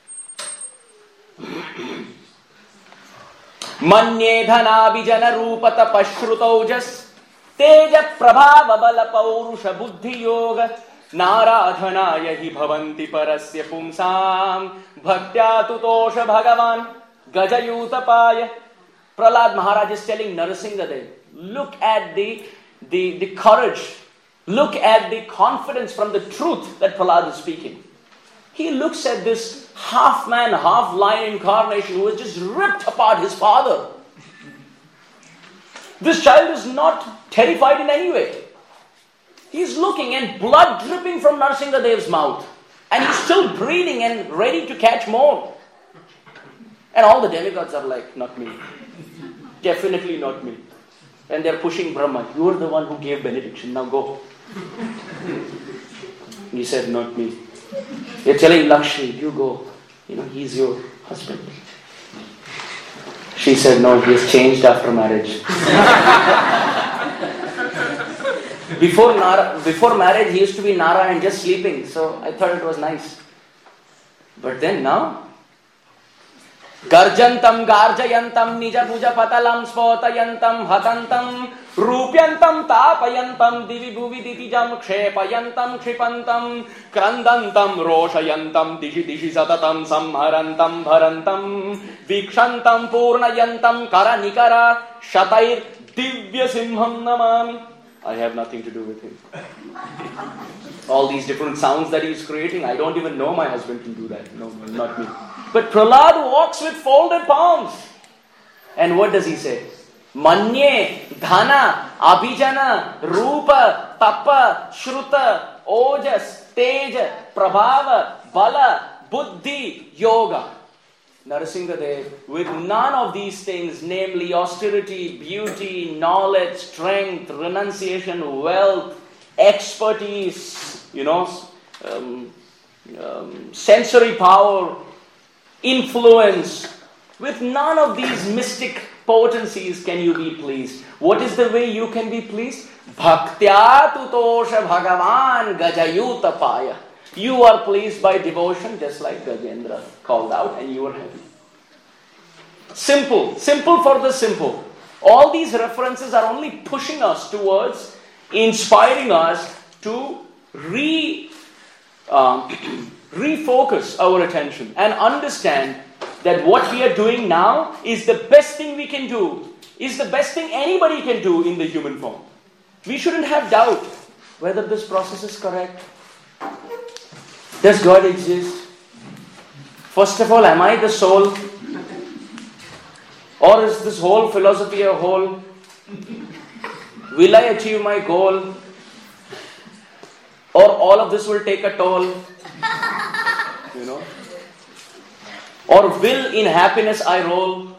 Manye dhanabhijana rupata pashrutaujas teja prabhava bala paurusha buddhi yoga naradhanaya hi bhavanti parasya pumsam bhaktya tutosha bhagavan gajayutapaya. Prahlad Maharaj is telling Narasimhadev, look at the courage, look at the confidence from the truth that Prahlad is speaking. He looks at this half man, half lion incarnation who has just ripped apart his father. This child is not terrified in any way. He's looking and blood dripping from Narasimhadev's mouth. And he's still breathing and ready to catch more. And all the demigods are like, not me. Definitely not me. And they're pushing Brahma. You are the one who gave benediction. Now go. He said, not me. They're telling Lakshmi, you go. He's your husband. She said, no, he has changed after marriage. Before marriage, he used to be Nara and just sleeping. So I thought it was nice. But then now, Garjantam garjayantam nija puja patalam spotayantam hatantam rupyantam tapayantam divi bhuvi ditijam kshepayantam kshipantam krandantam roshayantam dishi dishi satatam samharantam bharantam vikshantam purnayantam karanikara shatair divya simham namami. I have nothing to do with him. All these different sounds that he's creating, I don't even know my husband can do that. No, not me. But Prahlad walks with folded palms. And what does he say? Manye, dhana, abhijana, rupa, tapa, shruta, ojas, teja, prabhava, bala, buddhi, yoga. Narasimhadev, with none of these things, namely austerity, beauty, knowledge, strength, renunciation, wealth, expertise, sensory power, influence, with none of these mystic potencies can you be pleased. What is the way you can be pleased? Bhaktya tutosha bhagavan gajayutapaya. You are pleased by devotion, just like Gajendra called out, and you are happy. Simple for the simple. All these references are only pushing us towards inspiring us to refocus our attention and understand that what we are doing now is the best thing we can do, is the best thing anybody can do in the human form. We shouldn't have doubt whether this process is correct. Does God exist? First of all, am I the soul? Or is this whole philosophy a whole? Will I achieve my goal? Or all of this will take a toll? Or will in happiness I roll?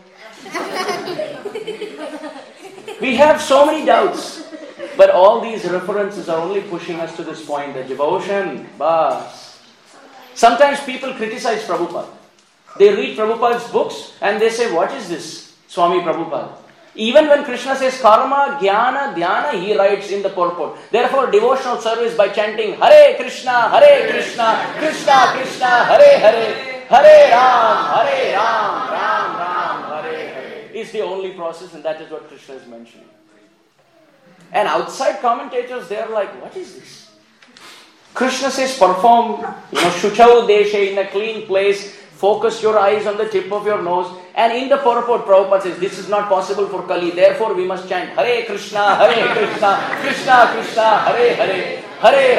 We have so many doubts. But all these references are only pushing us to this point, that devotion, bas. Sometimes people criticize Prabhupada. They read Prabhupada's books and they say, what is this, Swami Prabhupada? Even when Krishna says karma, jnana, dhyana, he writes in the purport. Therefore, devotional service by chanting Hare Krishna, Krishna Krishna, Hare Hare, Hare Ram, Ram Ram, Hare Hare is the only process, and that is what Krishna is mentioning. And outside commentators, they are like, what is this? Krishna says perform, Shuchau Deshe, in a clean place, focus your eyes on the tip of your nose. And in the purport, Prabhupada says, this is not possible for Kali. Therefore, we must chant Hare Krishna, Krishna Krishna, Hare Hare, Hare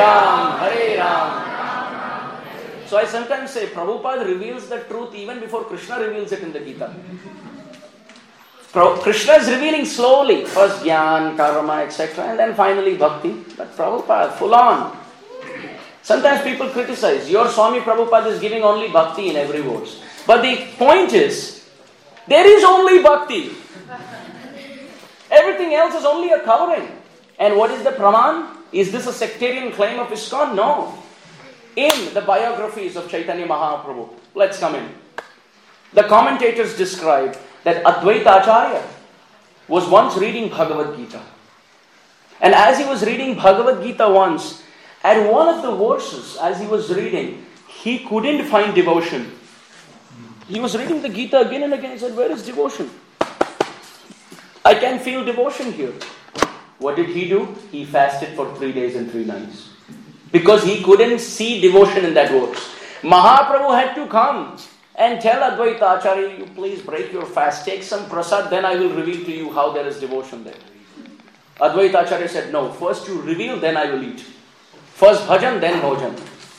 Ram. So I sometimes say, Prabhupada reveals the truth even before Krishna reveals it in the Gita. Krishna is revealing slowly. First Jnana, Karma, etc. And then finally Bhakti. But Prabhupada, full on. Sometimes people criticize, your Swami Prabhupada is giving only Bhakti in every verse. But the point is, there is only Bhakti. Everything else is only a covering. And what is the Praman? Is this a sectarian claim of ISKCON? No. In the biographies of Chaitanya Mahaprabhu, let's come in. The commentators describe that Advaita Acharya was once reading Bhagavad Gita. And as he was reading Bhagavad Gita once, at one of the verses, as he was reading, he couldn't find devotion. He was reading the Gita again and again. He said, where is devotion? I can feel devotion here. What did he do? He fasted for 3 days and 3 nights. Because he couldn't see devotion in that verse. Mahaprabhu had to come and tell Advaita Acharya, you please break your fast, take some prasad, then I will reveal to you how there is devotion there. Advaita Acharya said, no, first you reveal, then I will eat. First bhajan, then bhojan.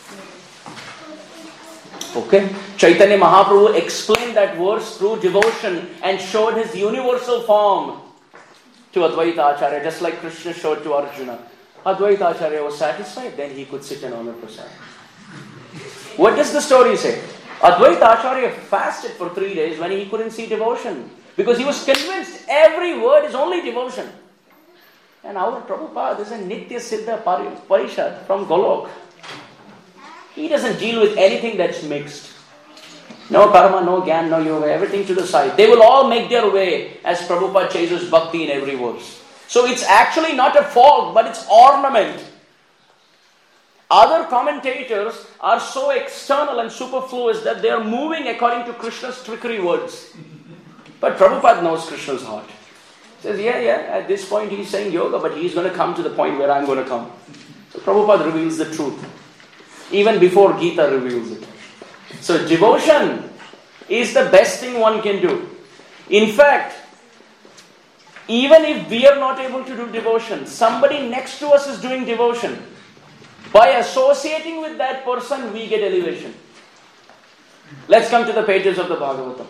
Okay? Chaitanya Mahaprabhu explained that verse through devotion and showed his universal form to Advaita Acharya, just like Krishna showed to Arjuna. Advaita Acharya was satisfied, then he could sit and honor prasad. What does the story say? Advaita Acharya fasted for 3 days when he couldn't see devotion. Because he was convinced every word is only devotion. And our Prabhupada is a Nitya Siddha Parishad from Golok. He doesn't deal with anything that's mixed. No karma, no gyan, no yoga, everything to the side. They will all make their way as Prabhupada chases bhakti in every verse. So it's actually not a fault, but it's ornament. Other commentators are so external and superfluous that they are moving according to Krishna's trickery words. But Prabhupada knows Krishna's heart. He says, at this point he's saying yoga, but he's going to come to the point where I'm going to come. So Prabhupada reveals the truth. Even before Gita reveals it. So devotion is the best thing one can do. In fact, even if we are not able to do devotion, somebody next to us is doing devotion. By associating with that person, we get elevation. Let's come to the pages of the Bhagavatam.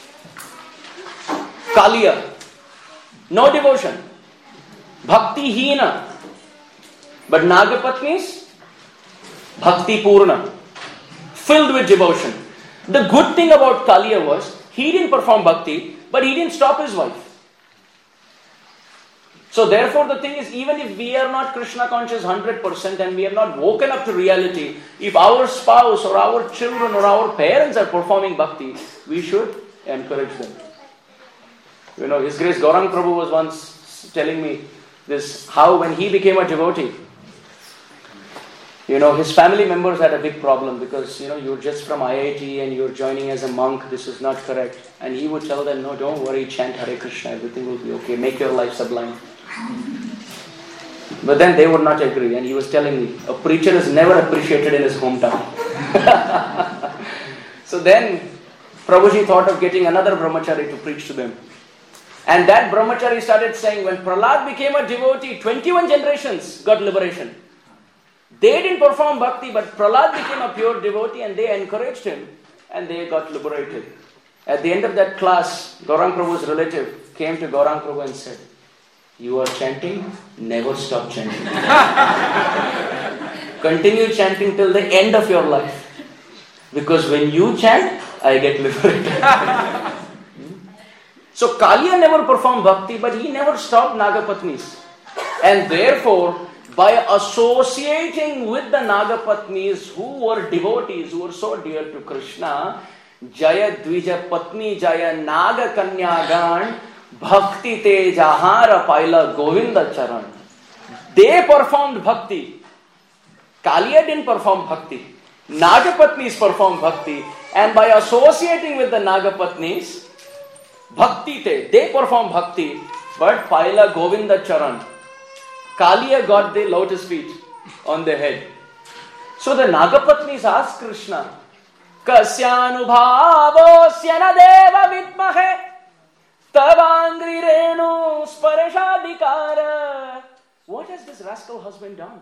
Kaliya. No devotion. Bhakti Hina. But Nagapatnis, Bhakti Purna. Filled with devotion. The good thing about Kaliya was, he didn't perform bhakti, but he didn't stop his wife. So therefore the thing is, even if we are not Krishna conscious 100% and we have not woken up to reality, if our spouse or our children or our parents are performing bhakti, we should encourage them. His Grace Gaurang Prabhu was once telling me this, how when he became a devotee, his family members had a big problem because, you're just from IIT and you're joining as a monk, this is not correct. And he would tell them, no, don't worry, chant Hare Krishna, everything will be okay, make your life sublime. But then they would not agree, and he was telling me, a preacher is never appreciated in his hometown. So then, Prabhuji thought of getting another brahmachari to preach to them. And that brahmachari started saying, when Prahlad became a devotee, 21 generations got liberation. They didn't perform bhakti, but Prahlad became a pure devotee and they encouraged him and they got liberated. At the end of that class, Gaurang Prabhu's relative came to Gaurang Prabhu and said, you are chanting, never stop chanting. Continue chanting till the end of your life. Because when you chant, I get liberated. So Kaliya never performed bhakti, but he never stopped Nagapatnis. And therefore, by associating with the Nagapatnis who were devotees, who were so dear to Krishna, जय द्विज पत्नी जय नाग कन्यागण भक्ति ते जहार पाइला गोविंद चरण. They performed bhakti. Kaliya didn't perform bhakti. Nagapatnis performed bhakti. And by associating with the Nagapatnis, bhakti they performed bhakti. But paila Govinda Charan. Kaliya got the lotus feet on their head. So the Nagapatnis asked Krishna, Kasyanubhavosya na deva vidmahe tavangri renu sparashadikara. What has this rascal husband done?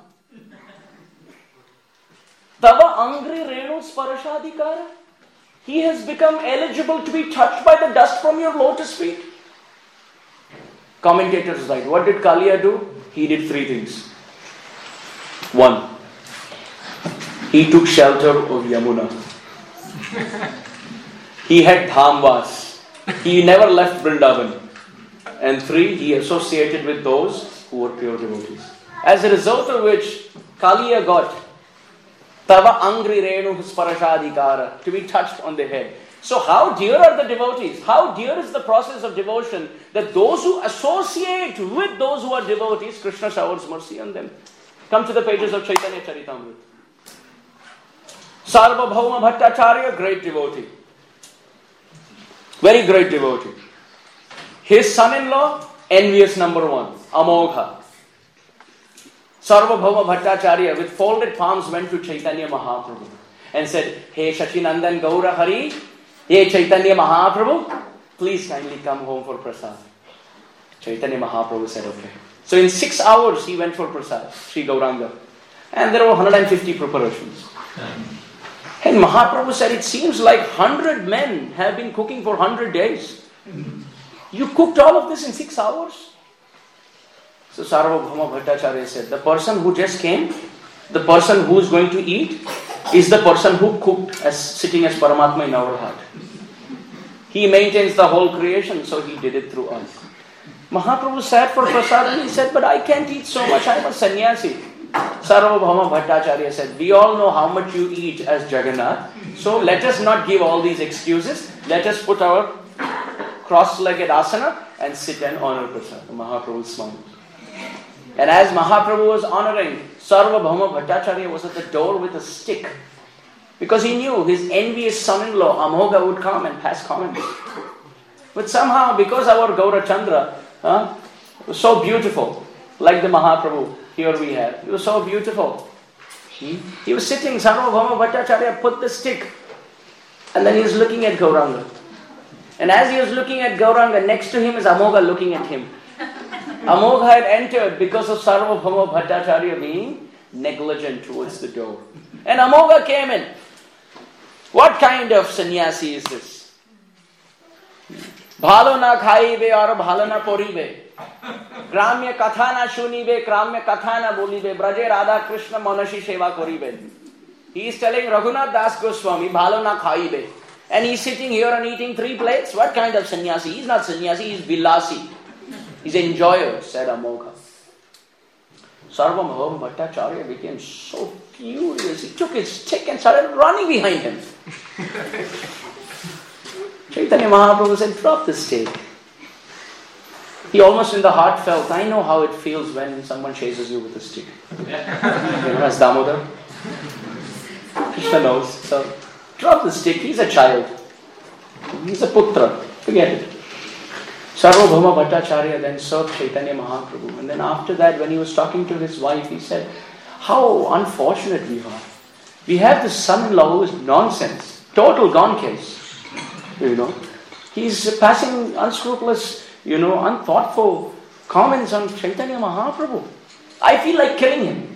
Tava angri renu sparashadikara. He has become eligible to be touched by the dust from your lotus feet. Commentators write, what did Kaliya do? He did three things. One, he took shelter of Yamuna. He had dhamvas. He never left Vrindavan. And three, he associated with those who were pure devotees. As a result of which, Kaliya got Tava Angri Renu Sparashadikara, to be touched on the head. So how dear are the devotees? How dear is the process of devotion that those who associate with those who are devotees, Krishna showers mercy on them. Come to the pages of Chaitanya Charitamrita. Sarvabhauma Bhattacharya, great devotee. Very great devotee. His son-in-law, envious number one, Amogha. Sarvabhauma Bhattacharya with folded palms went to Chaitanya Mahaprabhu and said, Hey Shashinandan Gaura Hari, hey Chaitanya Mahaprabhu, please kindly come home for prasad. Chaitanya Mahaprabhu said, okay. So in 6 hours he went for prasad, Sri Gauranga. And there were 150 preparations. And Mahaprabhu said, it seems like 100 men have been cooking for 100 days. You cooked all of this in 6 hours? So Sarvabhauma Bhattacharya said, the person who just came, the person who is going to eat, is the person who cooked as sitting as Paramatma in our heart. He maintains the whole creation, so he did it through us. Mahaprabhu sat for prasad and he said, but I can't eat so much, I am a sannyasi. Sarvabhauma Bhattacharya said, we all know how much you eat as Jagannath, so let us not give all these excuses. Let us put our cross-legged asana and sit and honor prasad. Mahaprabhu smiled. And as Mahaprabhu was honoring, Sarvabhauma Bhattacharya was at the door with a stick. Because he knew his envious son-in-law, Amogha, would come and pass comments. But somehow, because our Gaurachandra was so beautiful, like the Mahaprabhu, here we have, he was so beautiful. He was sitting, Sarvabhauma Bhattacharya put the stick, and then he was looking at Gauranga. And as he was looking at Gauranga, next to him is Amogha looking at him. Amogha had entered because of Sarvabhauma Bhattacharya being negligent towards the door. And Amogha came in. What kind of sannyasi is this? Bhalo na khaibe aur bhalo na poribe. Gramya katha na shunibe, gramya katha na bolibe. Braje Radha Krishna manashi seva koribe. He is telling Raghunath Das Goswami, bhalo na khaibe. And he is sitting here and eating 3 plates. What kind of sannyasi? He is not sannyasi, he is vilasi. He is enjoyer, said Amogha. Sarvabhauma Bhattacharya became so furious. He took his stick and started running behind him. Chaitanya Mahaprabhu said, drop the stick. He almost in the heart felt, I know how it feels when someone chases you with a stick. As Damodar. Krishna knows. So, drop the stick. He's a child. He's a putra. Forget it. Sarvabhauma Bhattacharya then served Chaitanya Mahaprabhu. And then after that, when he was talking to his wife, he said, how unfortunate we are. We have this son-in-law who is nonsense. Total gone case. He's passing unscrupulous, unthoughtful comments on Chaitanya Mahaprabhu. I feel like killing him.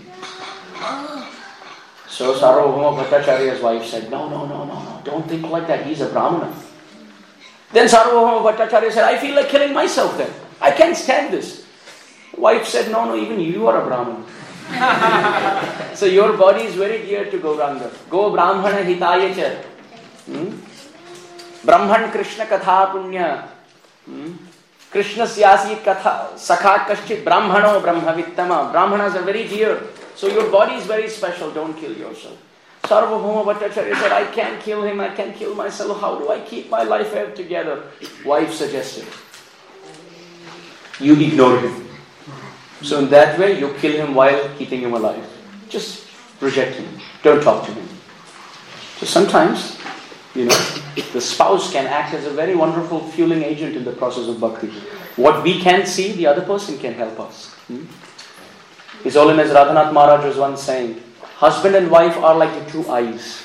So Sarvabhauma Bhattacharya's wife said, no, don't think like that. He's a Brahmana. Then Sarvabhauma Bhattacharya said, I feel like killing myself then. I can't stand this. The wife said, no, even you are a Brahmana. So your body is very dear to Gauranga. Go Brahmana hitaya cha. Brahman Krishna katha punya. Krishna syasi katha sakha kashchit brahmano brahmavittama. Brahmanas are very dear. So your body is very special. Don't kill yourself. Sarvabhauma Bhattacharya said, I can't kill him, I can't kill myself. How do I keep my life together? Wife suggested, you ignore him. So in that way, you kill him while keeping him alive. Just reject him. Don't talk to him. So sometimes, the spouse can act as a very wonderful fueling agent in the process of bhakti. What we can't see, the other person can help us. His Holiness Radhanath Maharaj was once saying, husband and wife are like the two eyes.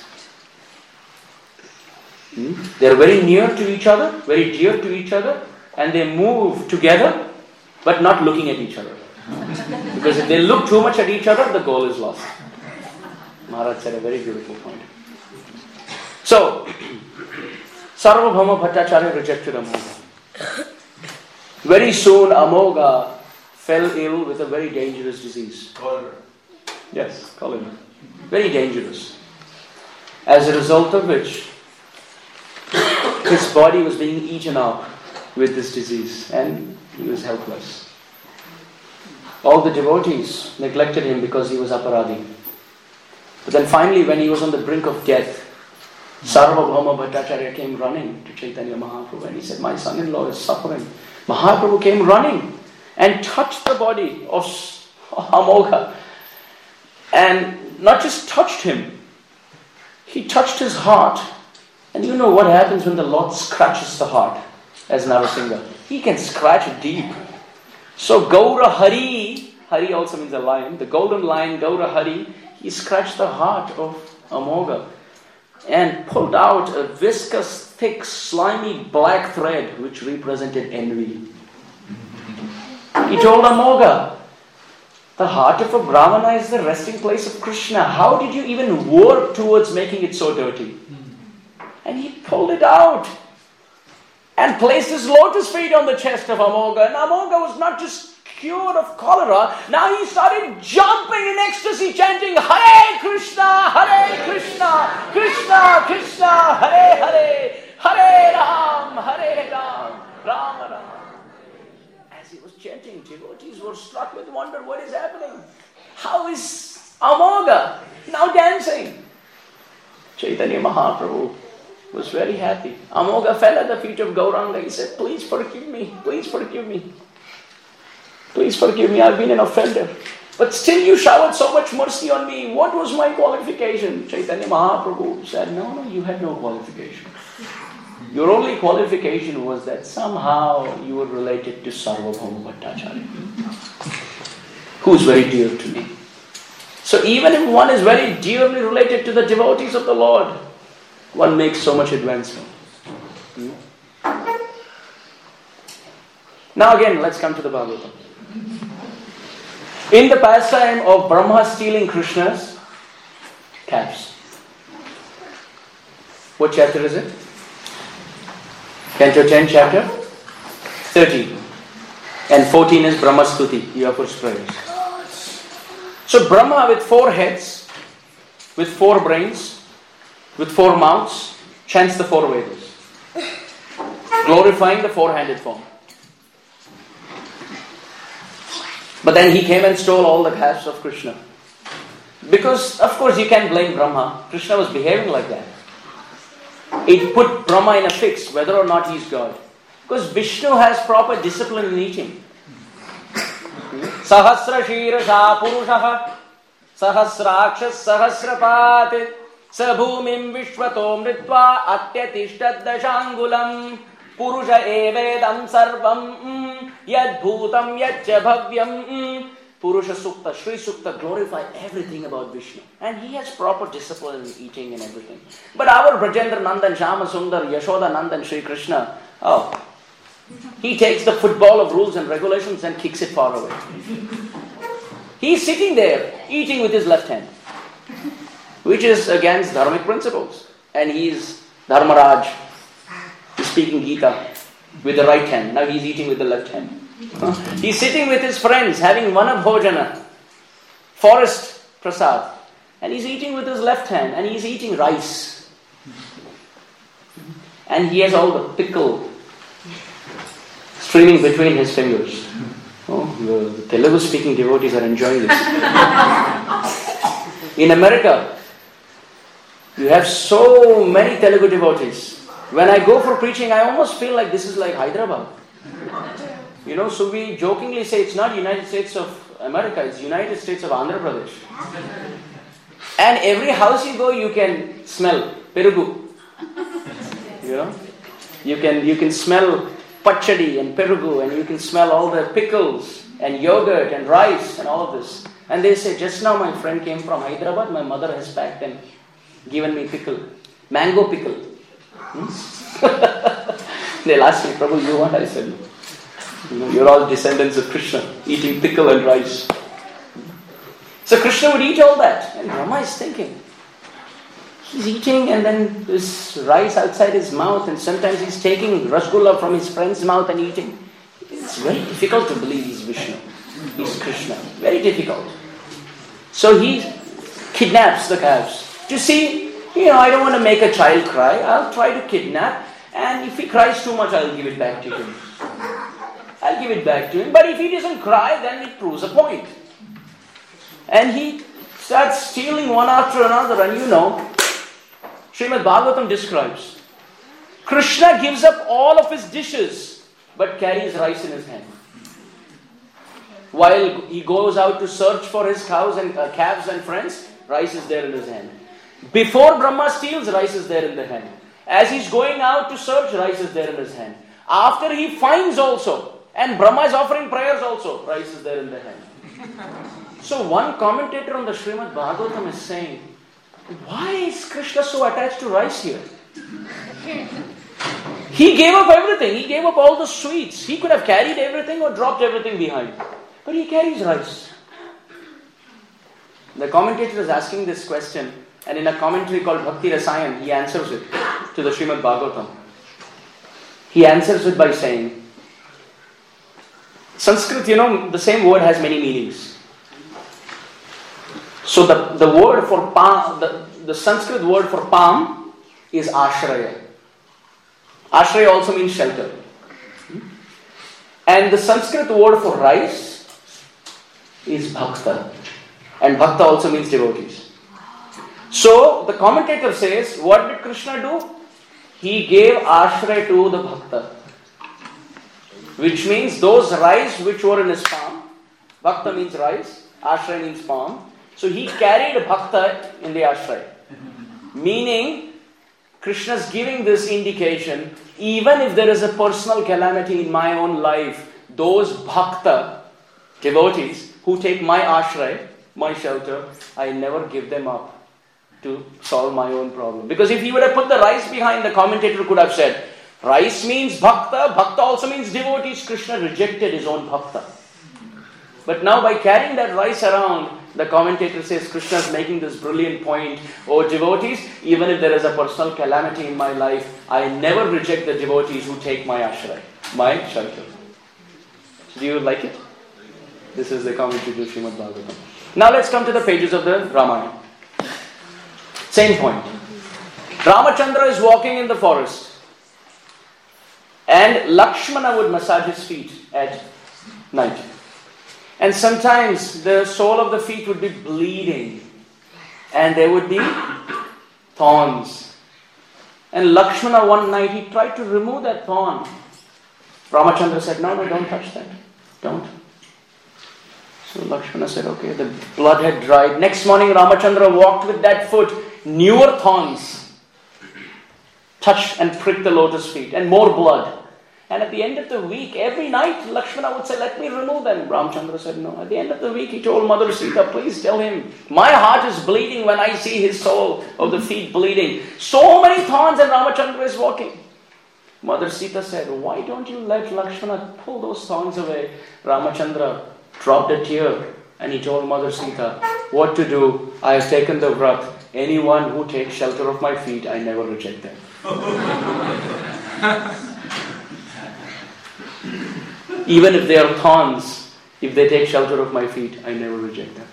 They are very near to each other, very dear to each other, and they move together, but not looking at each other. Because if they look too much at each other, the goal is lost. Maharaj said a very beautiful point. So, Sarvabhauma Bhattacharya rejected Amogha. Very soon, Amogha fell ill with a very dangerous disease. Cholera. Yes, cholera. Very dangerous. As a result of which, his body was being eaten up with this disease and he was helpless. All the devotees neglected him because he was aparadhi. But then finally, when he was on the brink of death, Sarvabhauma Bhattacharya came running to Chaitanya Mahaprabhu and he said, my son-in-law is suffering. Mahaprabhu came running and touched the body of Amogha. And not just touched him, he touched his heart. And you know what happens when the Lord scratches the heart as Narasingha? He can scratch it deep. So Gaura Hari, Hari also means a lion, the golden lion Gaura Hari, he scratched the heart of Amogha and pulled out a viscous, thick, slimy black thread which represented envy. He told Amogha, the heart of a Brahmana is the resting place of Krishna. How did you even work towards making it so dirty? And he pulled it out and placed his lotus feet on the chest of Amogha. And Amogha was not just cured of cholera. Now he started jumping in ecstasy, chanting Hare Krishna, Krishna Krishna, Hare Hare, Hare Ram, Ram Ram. As he was chanting, devotees were struck with wonder. What is happening? How is Amogha now dancing? Chaitanya Mahaprabhu was very happy. Amogha fell at the feet of Gauranga. He said, please forgive me, please forgive me. Please forgive me, I've been an offender. But still you showered so much mercy on me. What was my qualification? Chaitanya Mahaprabhu said, no, you had no qualification. Your only qualification was that somehow you were related to Sarvabhauma Bhattacharya, who is very dear to me. So even if one is very dearly related to the devotees of the Lord, one makes so much advancement. Now again, let's come to the Bhagavatam. In the pastime of Brahma stealing Krishna's calves. What chapter is it? Canto 10, chapter 13. And 14 is Brahma Stuti, Yakur's prayers. So Brahma with 4 heads, with 4 brains, with 4 mouths, chants the 4 Vedas, glorifying the 4-handed form. But then he came and stole all the calves of Krishna. Because, of course, you can't blame Brahma. Krishna was behaving like that. It put Brahma in a fix, whether or not he's God. Because Vishnu has proper discipline in eating. Sahasra Shirasha Purushaha Sahasrakshas Sahasrapat Sabhumim Vishwato Mritva Atyatishtat Dashangulam Purusha Evedam Sarvam Yad Bhutam Yadcha Bhavyam. Purusha Sukta, Sri Sukta glorify everything about Vishnu. And he has proper discipline in eating and everything. But our Brajendra Nandan, Shama Sundar, Yashoda Nandan, Sri Krishna, he takes the football of rules and regulations and kicks it far away. He's sitting there, eating with his left hand, which is against dharmic principles. And he's Dharmaraj. He's speaking Gita with the right hand. Now he's eating with the left hand. He's sitting with his friends having Vana Bhojana, forest prasad, and he's eating with his left hand and he's eating rice. And he has all the pickle streaming between his fingers. The Telugu speaking devotees are enjoying this. In America, You have so many Telugu devotees. When I go for preaching, I almost feel like this is like Hyderabad. So we jokingly say it's not United States of America, it's United States of Andhra Pradesh. And every house you go, you can smell perugu. You can smell pachadi and perugu, and you can smell all the pickles and yogurt and rice and all of this. And they say, just now my friend came from Hyderabad, my mother has packed and given me pickle, mango pickle. They'll ask me, Prabhu, you want? I said, you're all descendants of Krishna, eating pickle and rice. So Krishna would eat all that. And Brahma is thinking, he's eating and then this rice outside his mouth, and sometimes he's taking rasgulla from his friend's mouth and eating. It's very difficult to believe he's Vishnu. He's Krishna. Very difficult. So he kidnaps the calves. To see, I don't want to make a child cry. I'll try to kidnap, and if he cries too much, I'll give it back to him. But if he doesn't cry, then it proves a point. And he starts stealing one after another. And Srimad Bhagavatam describes, Krishna gives up all of his dishes, but carries rice in his hand. While he goes out to search for his cows and calves and friends, rice is there in his hand. Before Brahma steals, rice is there in the hand. As he's going out to search, rice is there in his hand. After he finds also, and Brahma is offering prayers also, rice is there in the hand. So one commentator on the Srimad Bhagavatam is saying, why is Krishna so attached to rice here? He gave up everything. He gave up all the sweets. He could have carried everything or dropped everything behind. But he carries rice. The commentator is asking this question, and in a commentary called Bhakti Rasayan, he answers it to the Srimad Bhagavatam. He answers it by saying, Sanskrit, the same word has many meanings. So the word for palm, the Sanskrit word for palm is ashraya. Ashraya also means shelter. And the Sanskrit word for rice is bhakta. And bhakta also means devotees. So the commentator says, what did Krishna do? He gave ashraya to the bhakta. Which means those rice which were in his palm. Bhakta means rice, ashraya means palm. So he carried bhakta in the ashraya. Meaning, Krishna's giving this indication, even if there is a personal calamity in my own life, those bhakta, devotees, who take my ashraya, my shelter, I never give them up to solve my own problem. Because if he would have put the rice behind, the commentator could have said, rice means bhakta, bhakta also means devotees. Krishna rejected his own bhakta. But now by carrying that rice around, the commentator says Krishna is making this brilliant point. Oh devotees, even if there is a personal calamity in my life, I never reject the devotees who take my ashraya, my shelter. Do you like it? This is the commentary to Srimad Bhagavatam. Now let's come to the pages of the Ramayana. Same point. Ramachandra is walking in the forest, and Lakshmana would massage his feet at night. And sometimes the sole of the feet would be bleeding, and there would be thorns. And Lakshmana one night, he tried to remove that thorn. Ramachandra said, no, don't touch that. Don't. So Lakshmana said, okay, the blood had dried. Next morning, Ramachandra walked with that foot, newer thorns touched and pricked the lotus feet, and more blood. And at the end of the week, every night, Lakshmana would say, let me remove them. Ramachandra said, no. At the end of the week, he told Mother Sita, please tell him, my heart is bleeding when I see his sole of the feet bleeding. So many thorns, and Ramachandra is walking. Mother Sita said, why don't you let Lakshmana pull those thorns away? Ramachandra dropped a tear, and he told Mother Sita, what to do? I have taken the vrat. Anyone who takes shelter of my feet, I never reject them. Even if they are thorns, if they take shelter of my feet, I never reject them.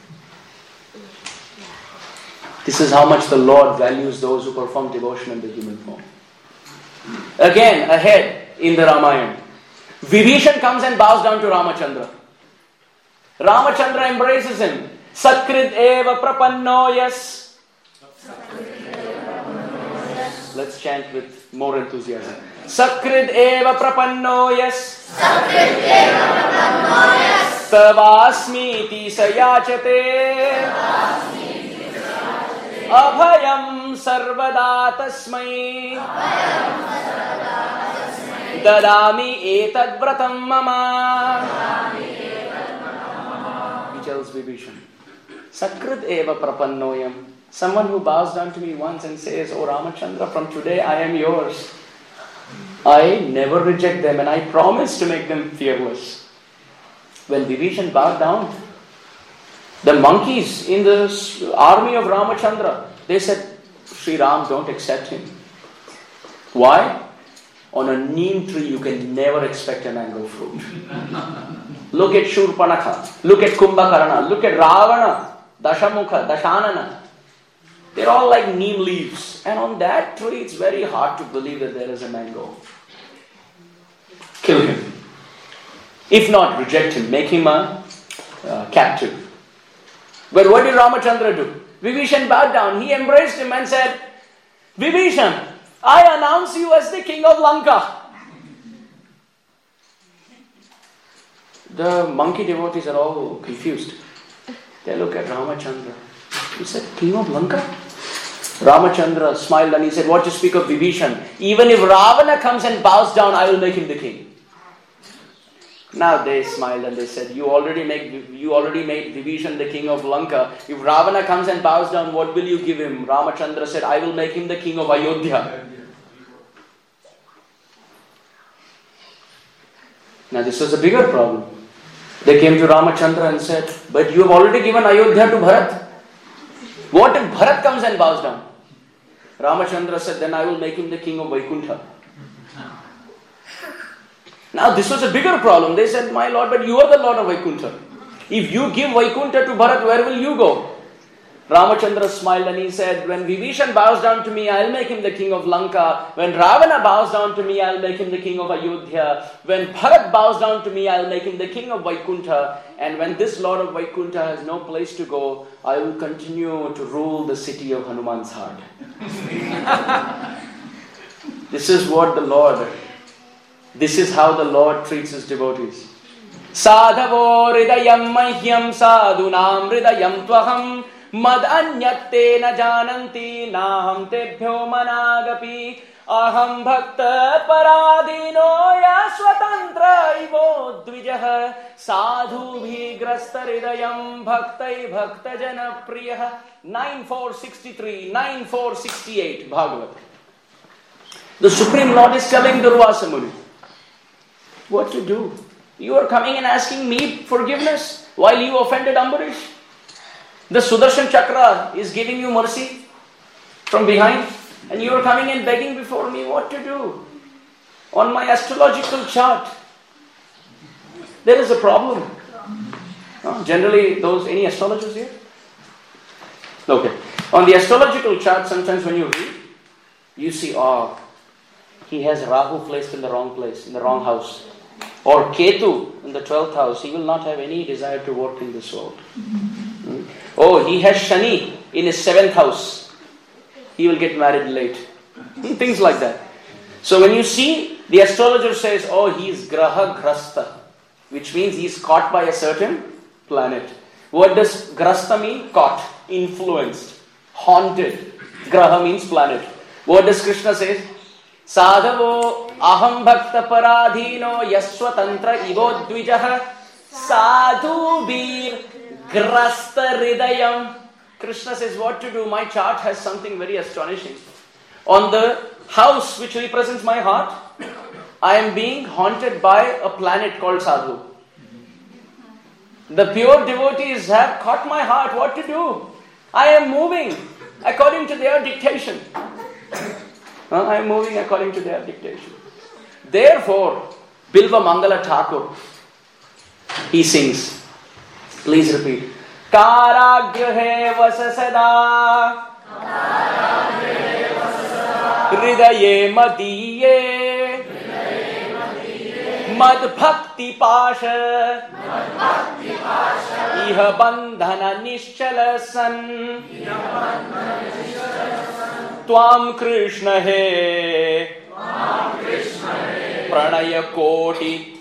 This is how much the Lord values those who perform devotion in the human form. Again, ahead in the Ramayana, Vibhishan comes and bows down to Ramachandra. Ramachandra embraces him. Satkrit eva prapanno yas. Let's chant with more enthusiasm. Sakrit eva prapanno yas. Tavasmiti sayachate. Abhayam sarvada tasmai. Dadami etad vratam mama. He tells Vibhishan, Sakrit eva prapannoyam. Someone who bows down to me once and says, "Oh Ramachandra, from today I am yours." I never reject them and I promise to make them fearless. When Vibhishan bowed down, the monkeys in the army of Ramachandra, they said, "Sri Ram, don't accept him." Why? On a neem tree you can never expect a mango fruit. Look at Shurpanakha, look at Kumbhakarna, look at Ravana, Dashamukha, Dashanana. They're all like neem leaves. And on that tree it's very hard to believe that there is a mango. Kill him. If not, reject him, make him a captive. But what did Ramachandra do? Vibhishan bowed down, he embraced him and said, "Vibhishan, I announce you as the king of Lanka." The monkey devotees are all confused. They look at Ramachandra. He said, "King of Lanka?" Ramachandra smiled and he said, "What to speak of Vibhishan? Even if Ravana comes and bows down, I will make him the king." Now they smiled and they said, You already made Vibhishan the king of Lanka. If Ravana comes and bows down, what will you give him? Ramachandra said, "I will make him the king of Ayodhya." Now this was a bigger problem. They came to Ramachandra and said, "But you have already given Ayodhya to Bharat. What if Bharat comes and bows down?" Ramachandra said, "Then I will make him the king of Vaikuntha." Now this was a bigger problem. They said, "My lord, but you are the lord of Vaikuntha. If you give Vaikuntha to Bharat, where will you go?" Ramachandra smiled and he said, "When Vibhishan bows down to me, I'll make him the king of Lanka. When Ravana bows down to me, I'll make him the king of Ayodhya. When Bharat bows down to me, I'll make him the king of Vaikuntha. And when this lord of Vaikuntha has no place to go, I will continue to rule the city of Hanuman's heart." This is how the Lord treats his devotees. Sadhavo hridayam mahyam sadhunam hridayam tvaham mad anyatte na jananti naham tebhyo managapi aham bhakta paradino yasvatantra ivo dvijah sadhu bhi grasta hridayam bhaktai bhakta jana priyah. 9:463, 9:468 Bhagavad. The Supreme Lord is telling Durvasa Muni, what to do? You are coming and asking me forgiveness while you offended Ambarish. The Sudarshan Chakra is giving you mercy from behind, and you are coming and begging before me what to do. On my astrological chart, there is a problem. Generally, any astrologers here? Okay. On the astrological chart, sometimes when you read, you see, he has Rahu placed in the wrong place, in the wrong house. Or Ketu in the 12th house. He will not have any desire to work in this world. He has Shani in his 7th house. He will get married late. Things like that. So when you see, the astrologer says, he is Graha Grasta, which means he is caught by a certain planet. What does Grasta mean? Caught, influenced, haunted. Graha means planet. What does Krishna say? Sadhavo aham bhakta paradhino yaswatantra ivo dvijah sadhu bir grasta hridayam. Krishna says what to do. My chart has something very astonishing. On the house which represents my heart, I am being haunted by a planet called Sadhu. The pure devotees have caught my heart. What to do? I am moving according to their dictation. I am moving according to their dictation. Therefore, Bilva Mangala Thakur, he sings. Please repeat. Karagrahe vasasada Hridaye madiye Mad bhakti pasha Iha bandhana nishchalasan Tvam Krishna he Pranaya Koti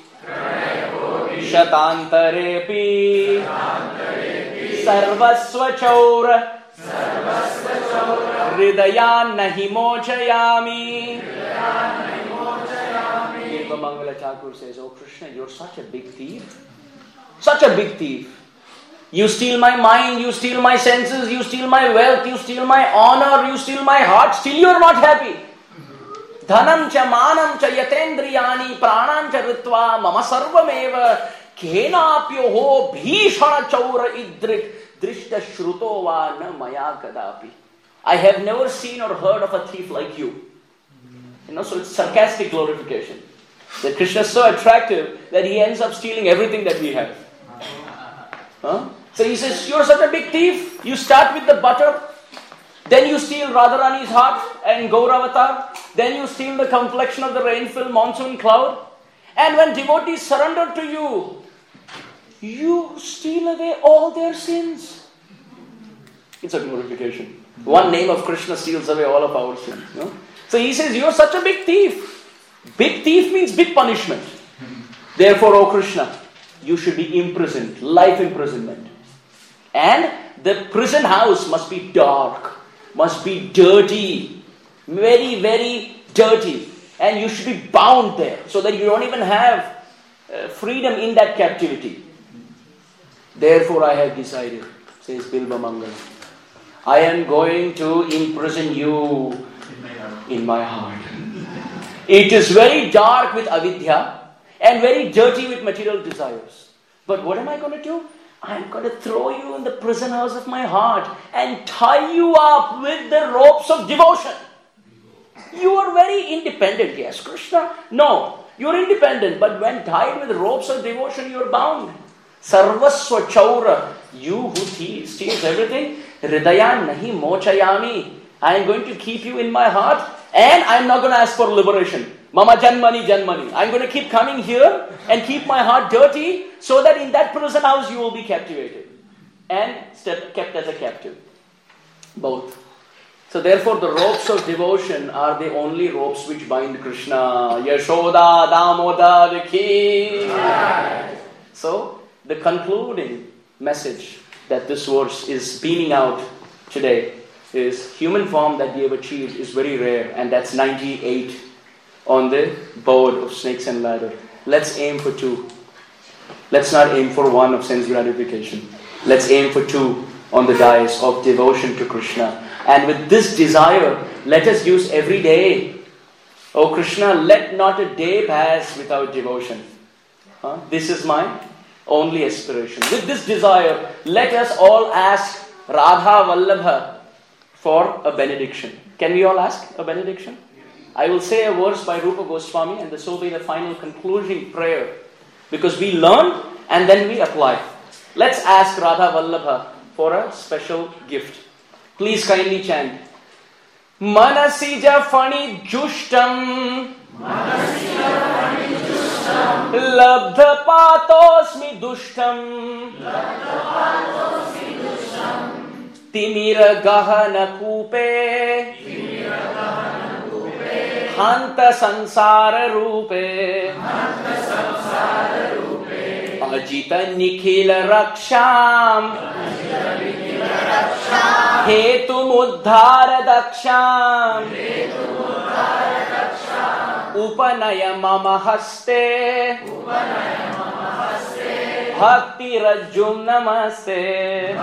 Shatantarepi Sarvasva Chaura Hridayan Nahi Mochayami. Mangala Thakur says, "Oh Krishna, you're such a big thief. Such a big thief. You steal my mind, you steal my senses, you steal my wealth, you steal my honor, you steal my heart. Still you're not happy. Dhanam cha manam cha yatendriyani pranam cha ritva mama sarvameva kenapyoho bhishana chaura idrik drishta shruto va na maya kadapi." I have never seen or heard of a thief like you. So it's sarcastic glorification. That Krishna is so attractive that he ends up stealing everything that we have. So he says, you're such a big thief. You start with the butter, then you steal Radharani's heart and Gauravatar, then you steal the complexion of the rain-filled monsoon cloud, and when devotees surrender to you, you steal away all their sins. It's a glorification. One name of Krishna steals away all of our sins. So he says, you're such a big thief. Big thief means big punishment. Therefore, O Krishna, you should be imprisoned, life imprisonment. And the prison house must be dark, must be dirty, very, very dirty. And you should be bound there so that you don't even have freedom in that captivity. Therefore, I have decided, says Bilva Mangala, I am going to imprison you in my heart. It is very dark with avidya and very dirty with material desires. But what am I going to do? I am going to throw you in the prison house of my heart and tie you up with the ropes of devotion. You are very independent, yes, Krishna? No, you are independent, but when tied with ropes of devotion, you are bound. Sarvasva Chaura, you who steals everything, Hridayan Nahi Mochayami. I am going to keep you in my heart and I am not going to ask for liberation. Mama Janmani Janmani. I am going to keep coming here and keep my heart dirty so that in that prison house you will be captivated and kept as a captive. Both. So therefore the ropes of devotion are the only ropes which bind Krishna. Yashoda Damoda Ki. So the concluding message that this verse is beaming out today is human form that we have achieved is very rare, and that's 98 on the board of snakes and ladder. Let's aim for 2. Let's not aim for 1 of sense gratification. Let's aim for 2 on the dais of devotion to Krishna. And with this desire, let us use every day. Oh Krishna, let not a day pass without devotion. This is my only aspiration. With this desire, let us all ask Radha Vallabha for a benediction. Can we all ask a benediction? I will say a verse by Rupa Goswami and this will be the final concluding prayer. Because we learn and then we apply. Let's ask Radha Vallabha for a special gift. Please kindly chant. Manasija Fani Jushtam Labdha Patosmi Dushtam Timira Gahana Kupe Hanta Sansara Rupe Ajita Nikhila Raksham Hetu Muddhara Daksham Upanaya Mama Haste Bhakti Rajum Namaste.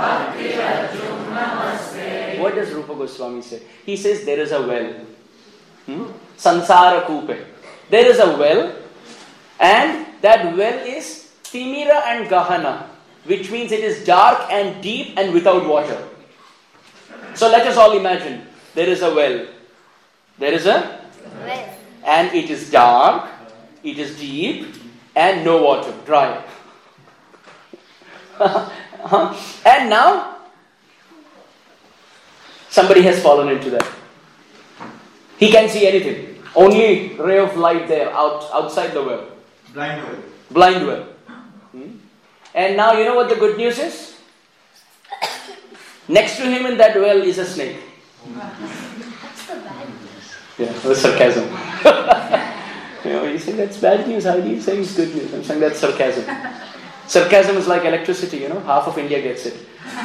What does Rupa Goswami say? He says there is a well. Sansara Kupe. There is a well, and that well is Timira and Gahana, which means it is dark and deep and without water. So let us all imagine there is a well. There is a well. And it is dark, it is deep, and no water, dry. And now somebody has fallen into that. He can't see anything. Only ray of light there outside the well. Blind well. And now you know what the good news is? Next to him in that well is a snake. Yeah, it was sarcasm. You say that's bad news. How do you say it's good news? I'm saying that's sarcasm. Sarcasm is like electricity, half of India gets it.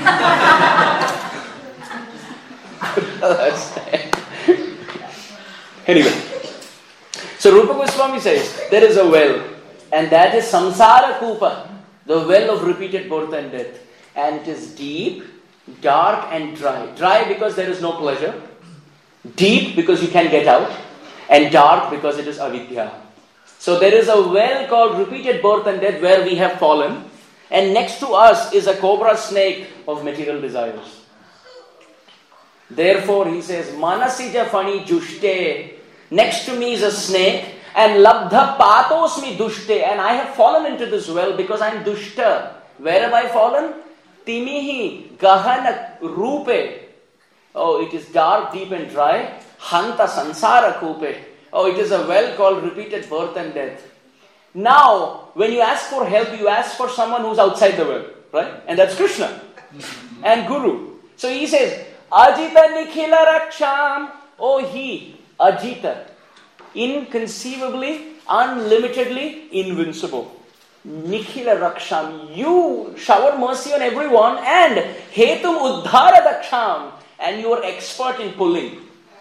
Anyway, so Rupa Goswami says there is a well, and that is Samsara Kupa, the well of repeated birth and death. And it is deep, dark and dry. Dry because there is no pleasure. Deep because you can get out. And dark because it is avidya. So there is a well called repeated birth and death where we have fallen. And next to us is a cobra snake of material desires. Therefore he says, Manasija fani jushte. Next to me is a snake. And labdha patosmi dushte. And I have fallen into this well because I am dushta. Where have I fallen? Timihi gahana rupe. Oh, it is dark, deep and dry. Hanta sansara kupe. Oh, it is a well called repeated birth and death. Now, when you ask for help, you ask for someone who's outside the well, right? And that's Krishna and Guru. So he says, Ajita nikhila raksham. Oh, he, Ajita, inconceivably, unlimitedly invincible. Nikhila raksham. You shower mercy on everyone, and hetum uddhara daksham. And you are expert in pulling.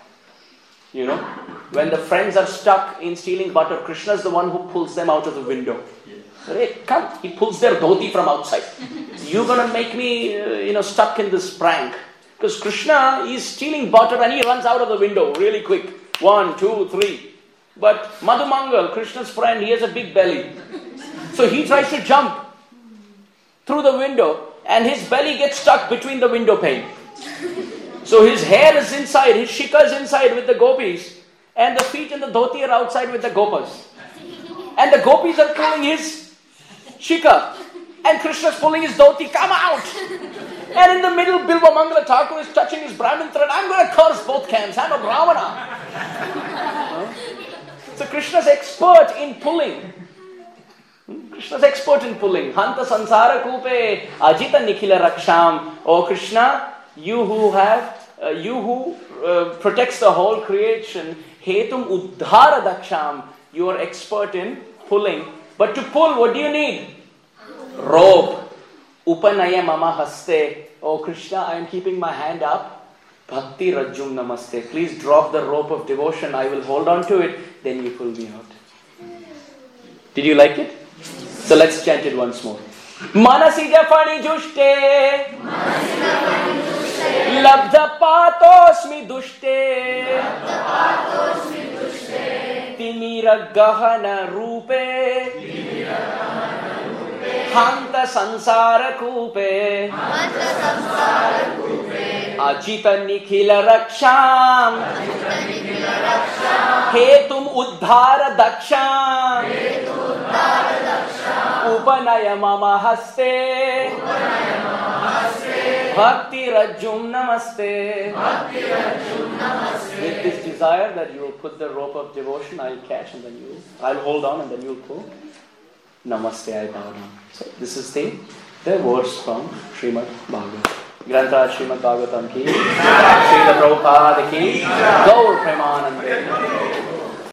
When the friends are stuck in stealing butter, Krishna is the one who pulls them out of the window. Hey, come. He pulls their dhoti from outside. You're going to make me, stuck in this prank. Because Krishna is stealing butter and he runs out of the window really quick. 1, 2, 3. But Madhumangal, Krishna's friend, he has a big belly. So he tries to jump through the window and his belly gets stuck between the window pane. So his hair is inside, his shika is inside with the gopis, and the feet and the dhoti are outside with the gopas. And the gopis are pulling his shika, and Krishna is pulling his dhoti, come out! And in the middle, Bilva Mangala Thakur is touching his Brahmin thread. I'm going to curse both camps, I'm a Brahmana. So Krishna's expert in pulling. Krishna's expert in pulling. Hanta sansara kupe, ajita nikhila raksham. Oh Krishna, you who protects the whole creation, hetum uddhara daksham, you are expert in pulling. But to pull, what do you need? Rope. Upanaya mama haste. Oh Krishna, I am keeping my hand up. Bhakti rajjum namaste. Please drop the rope of devotion. I will hold on to it. Then you pull me out. Did you like it? So let's chant it once more. Manasija fani jushte. Labdha patosmi dushte. Timira gahana rupe. Hanta sansara kupe. Ajita nikhila raksham. Hetum uddhara daksham. Upanaya mama haste. Bhakti rajjum namaste. With this desire that you will put the rope of devotion, I'll catch and then I'll hold on and then you'll pull. Namaste, I bow down. So this is the words from Srimad Bhagavatam. Grantha Srimad Bhagavatam ki, Srila Prabhupada ki, Gaur Premanande.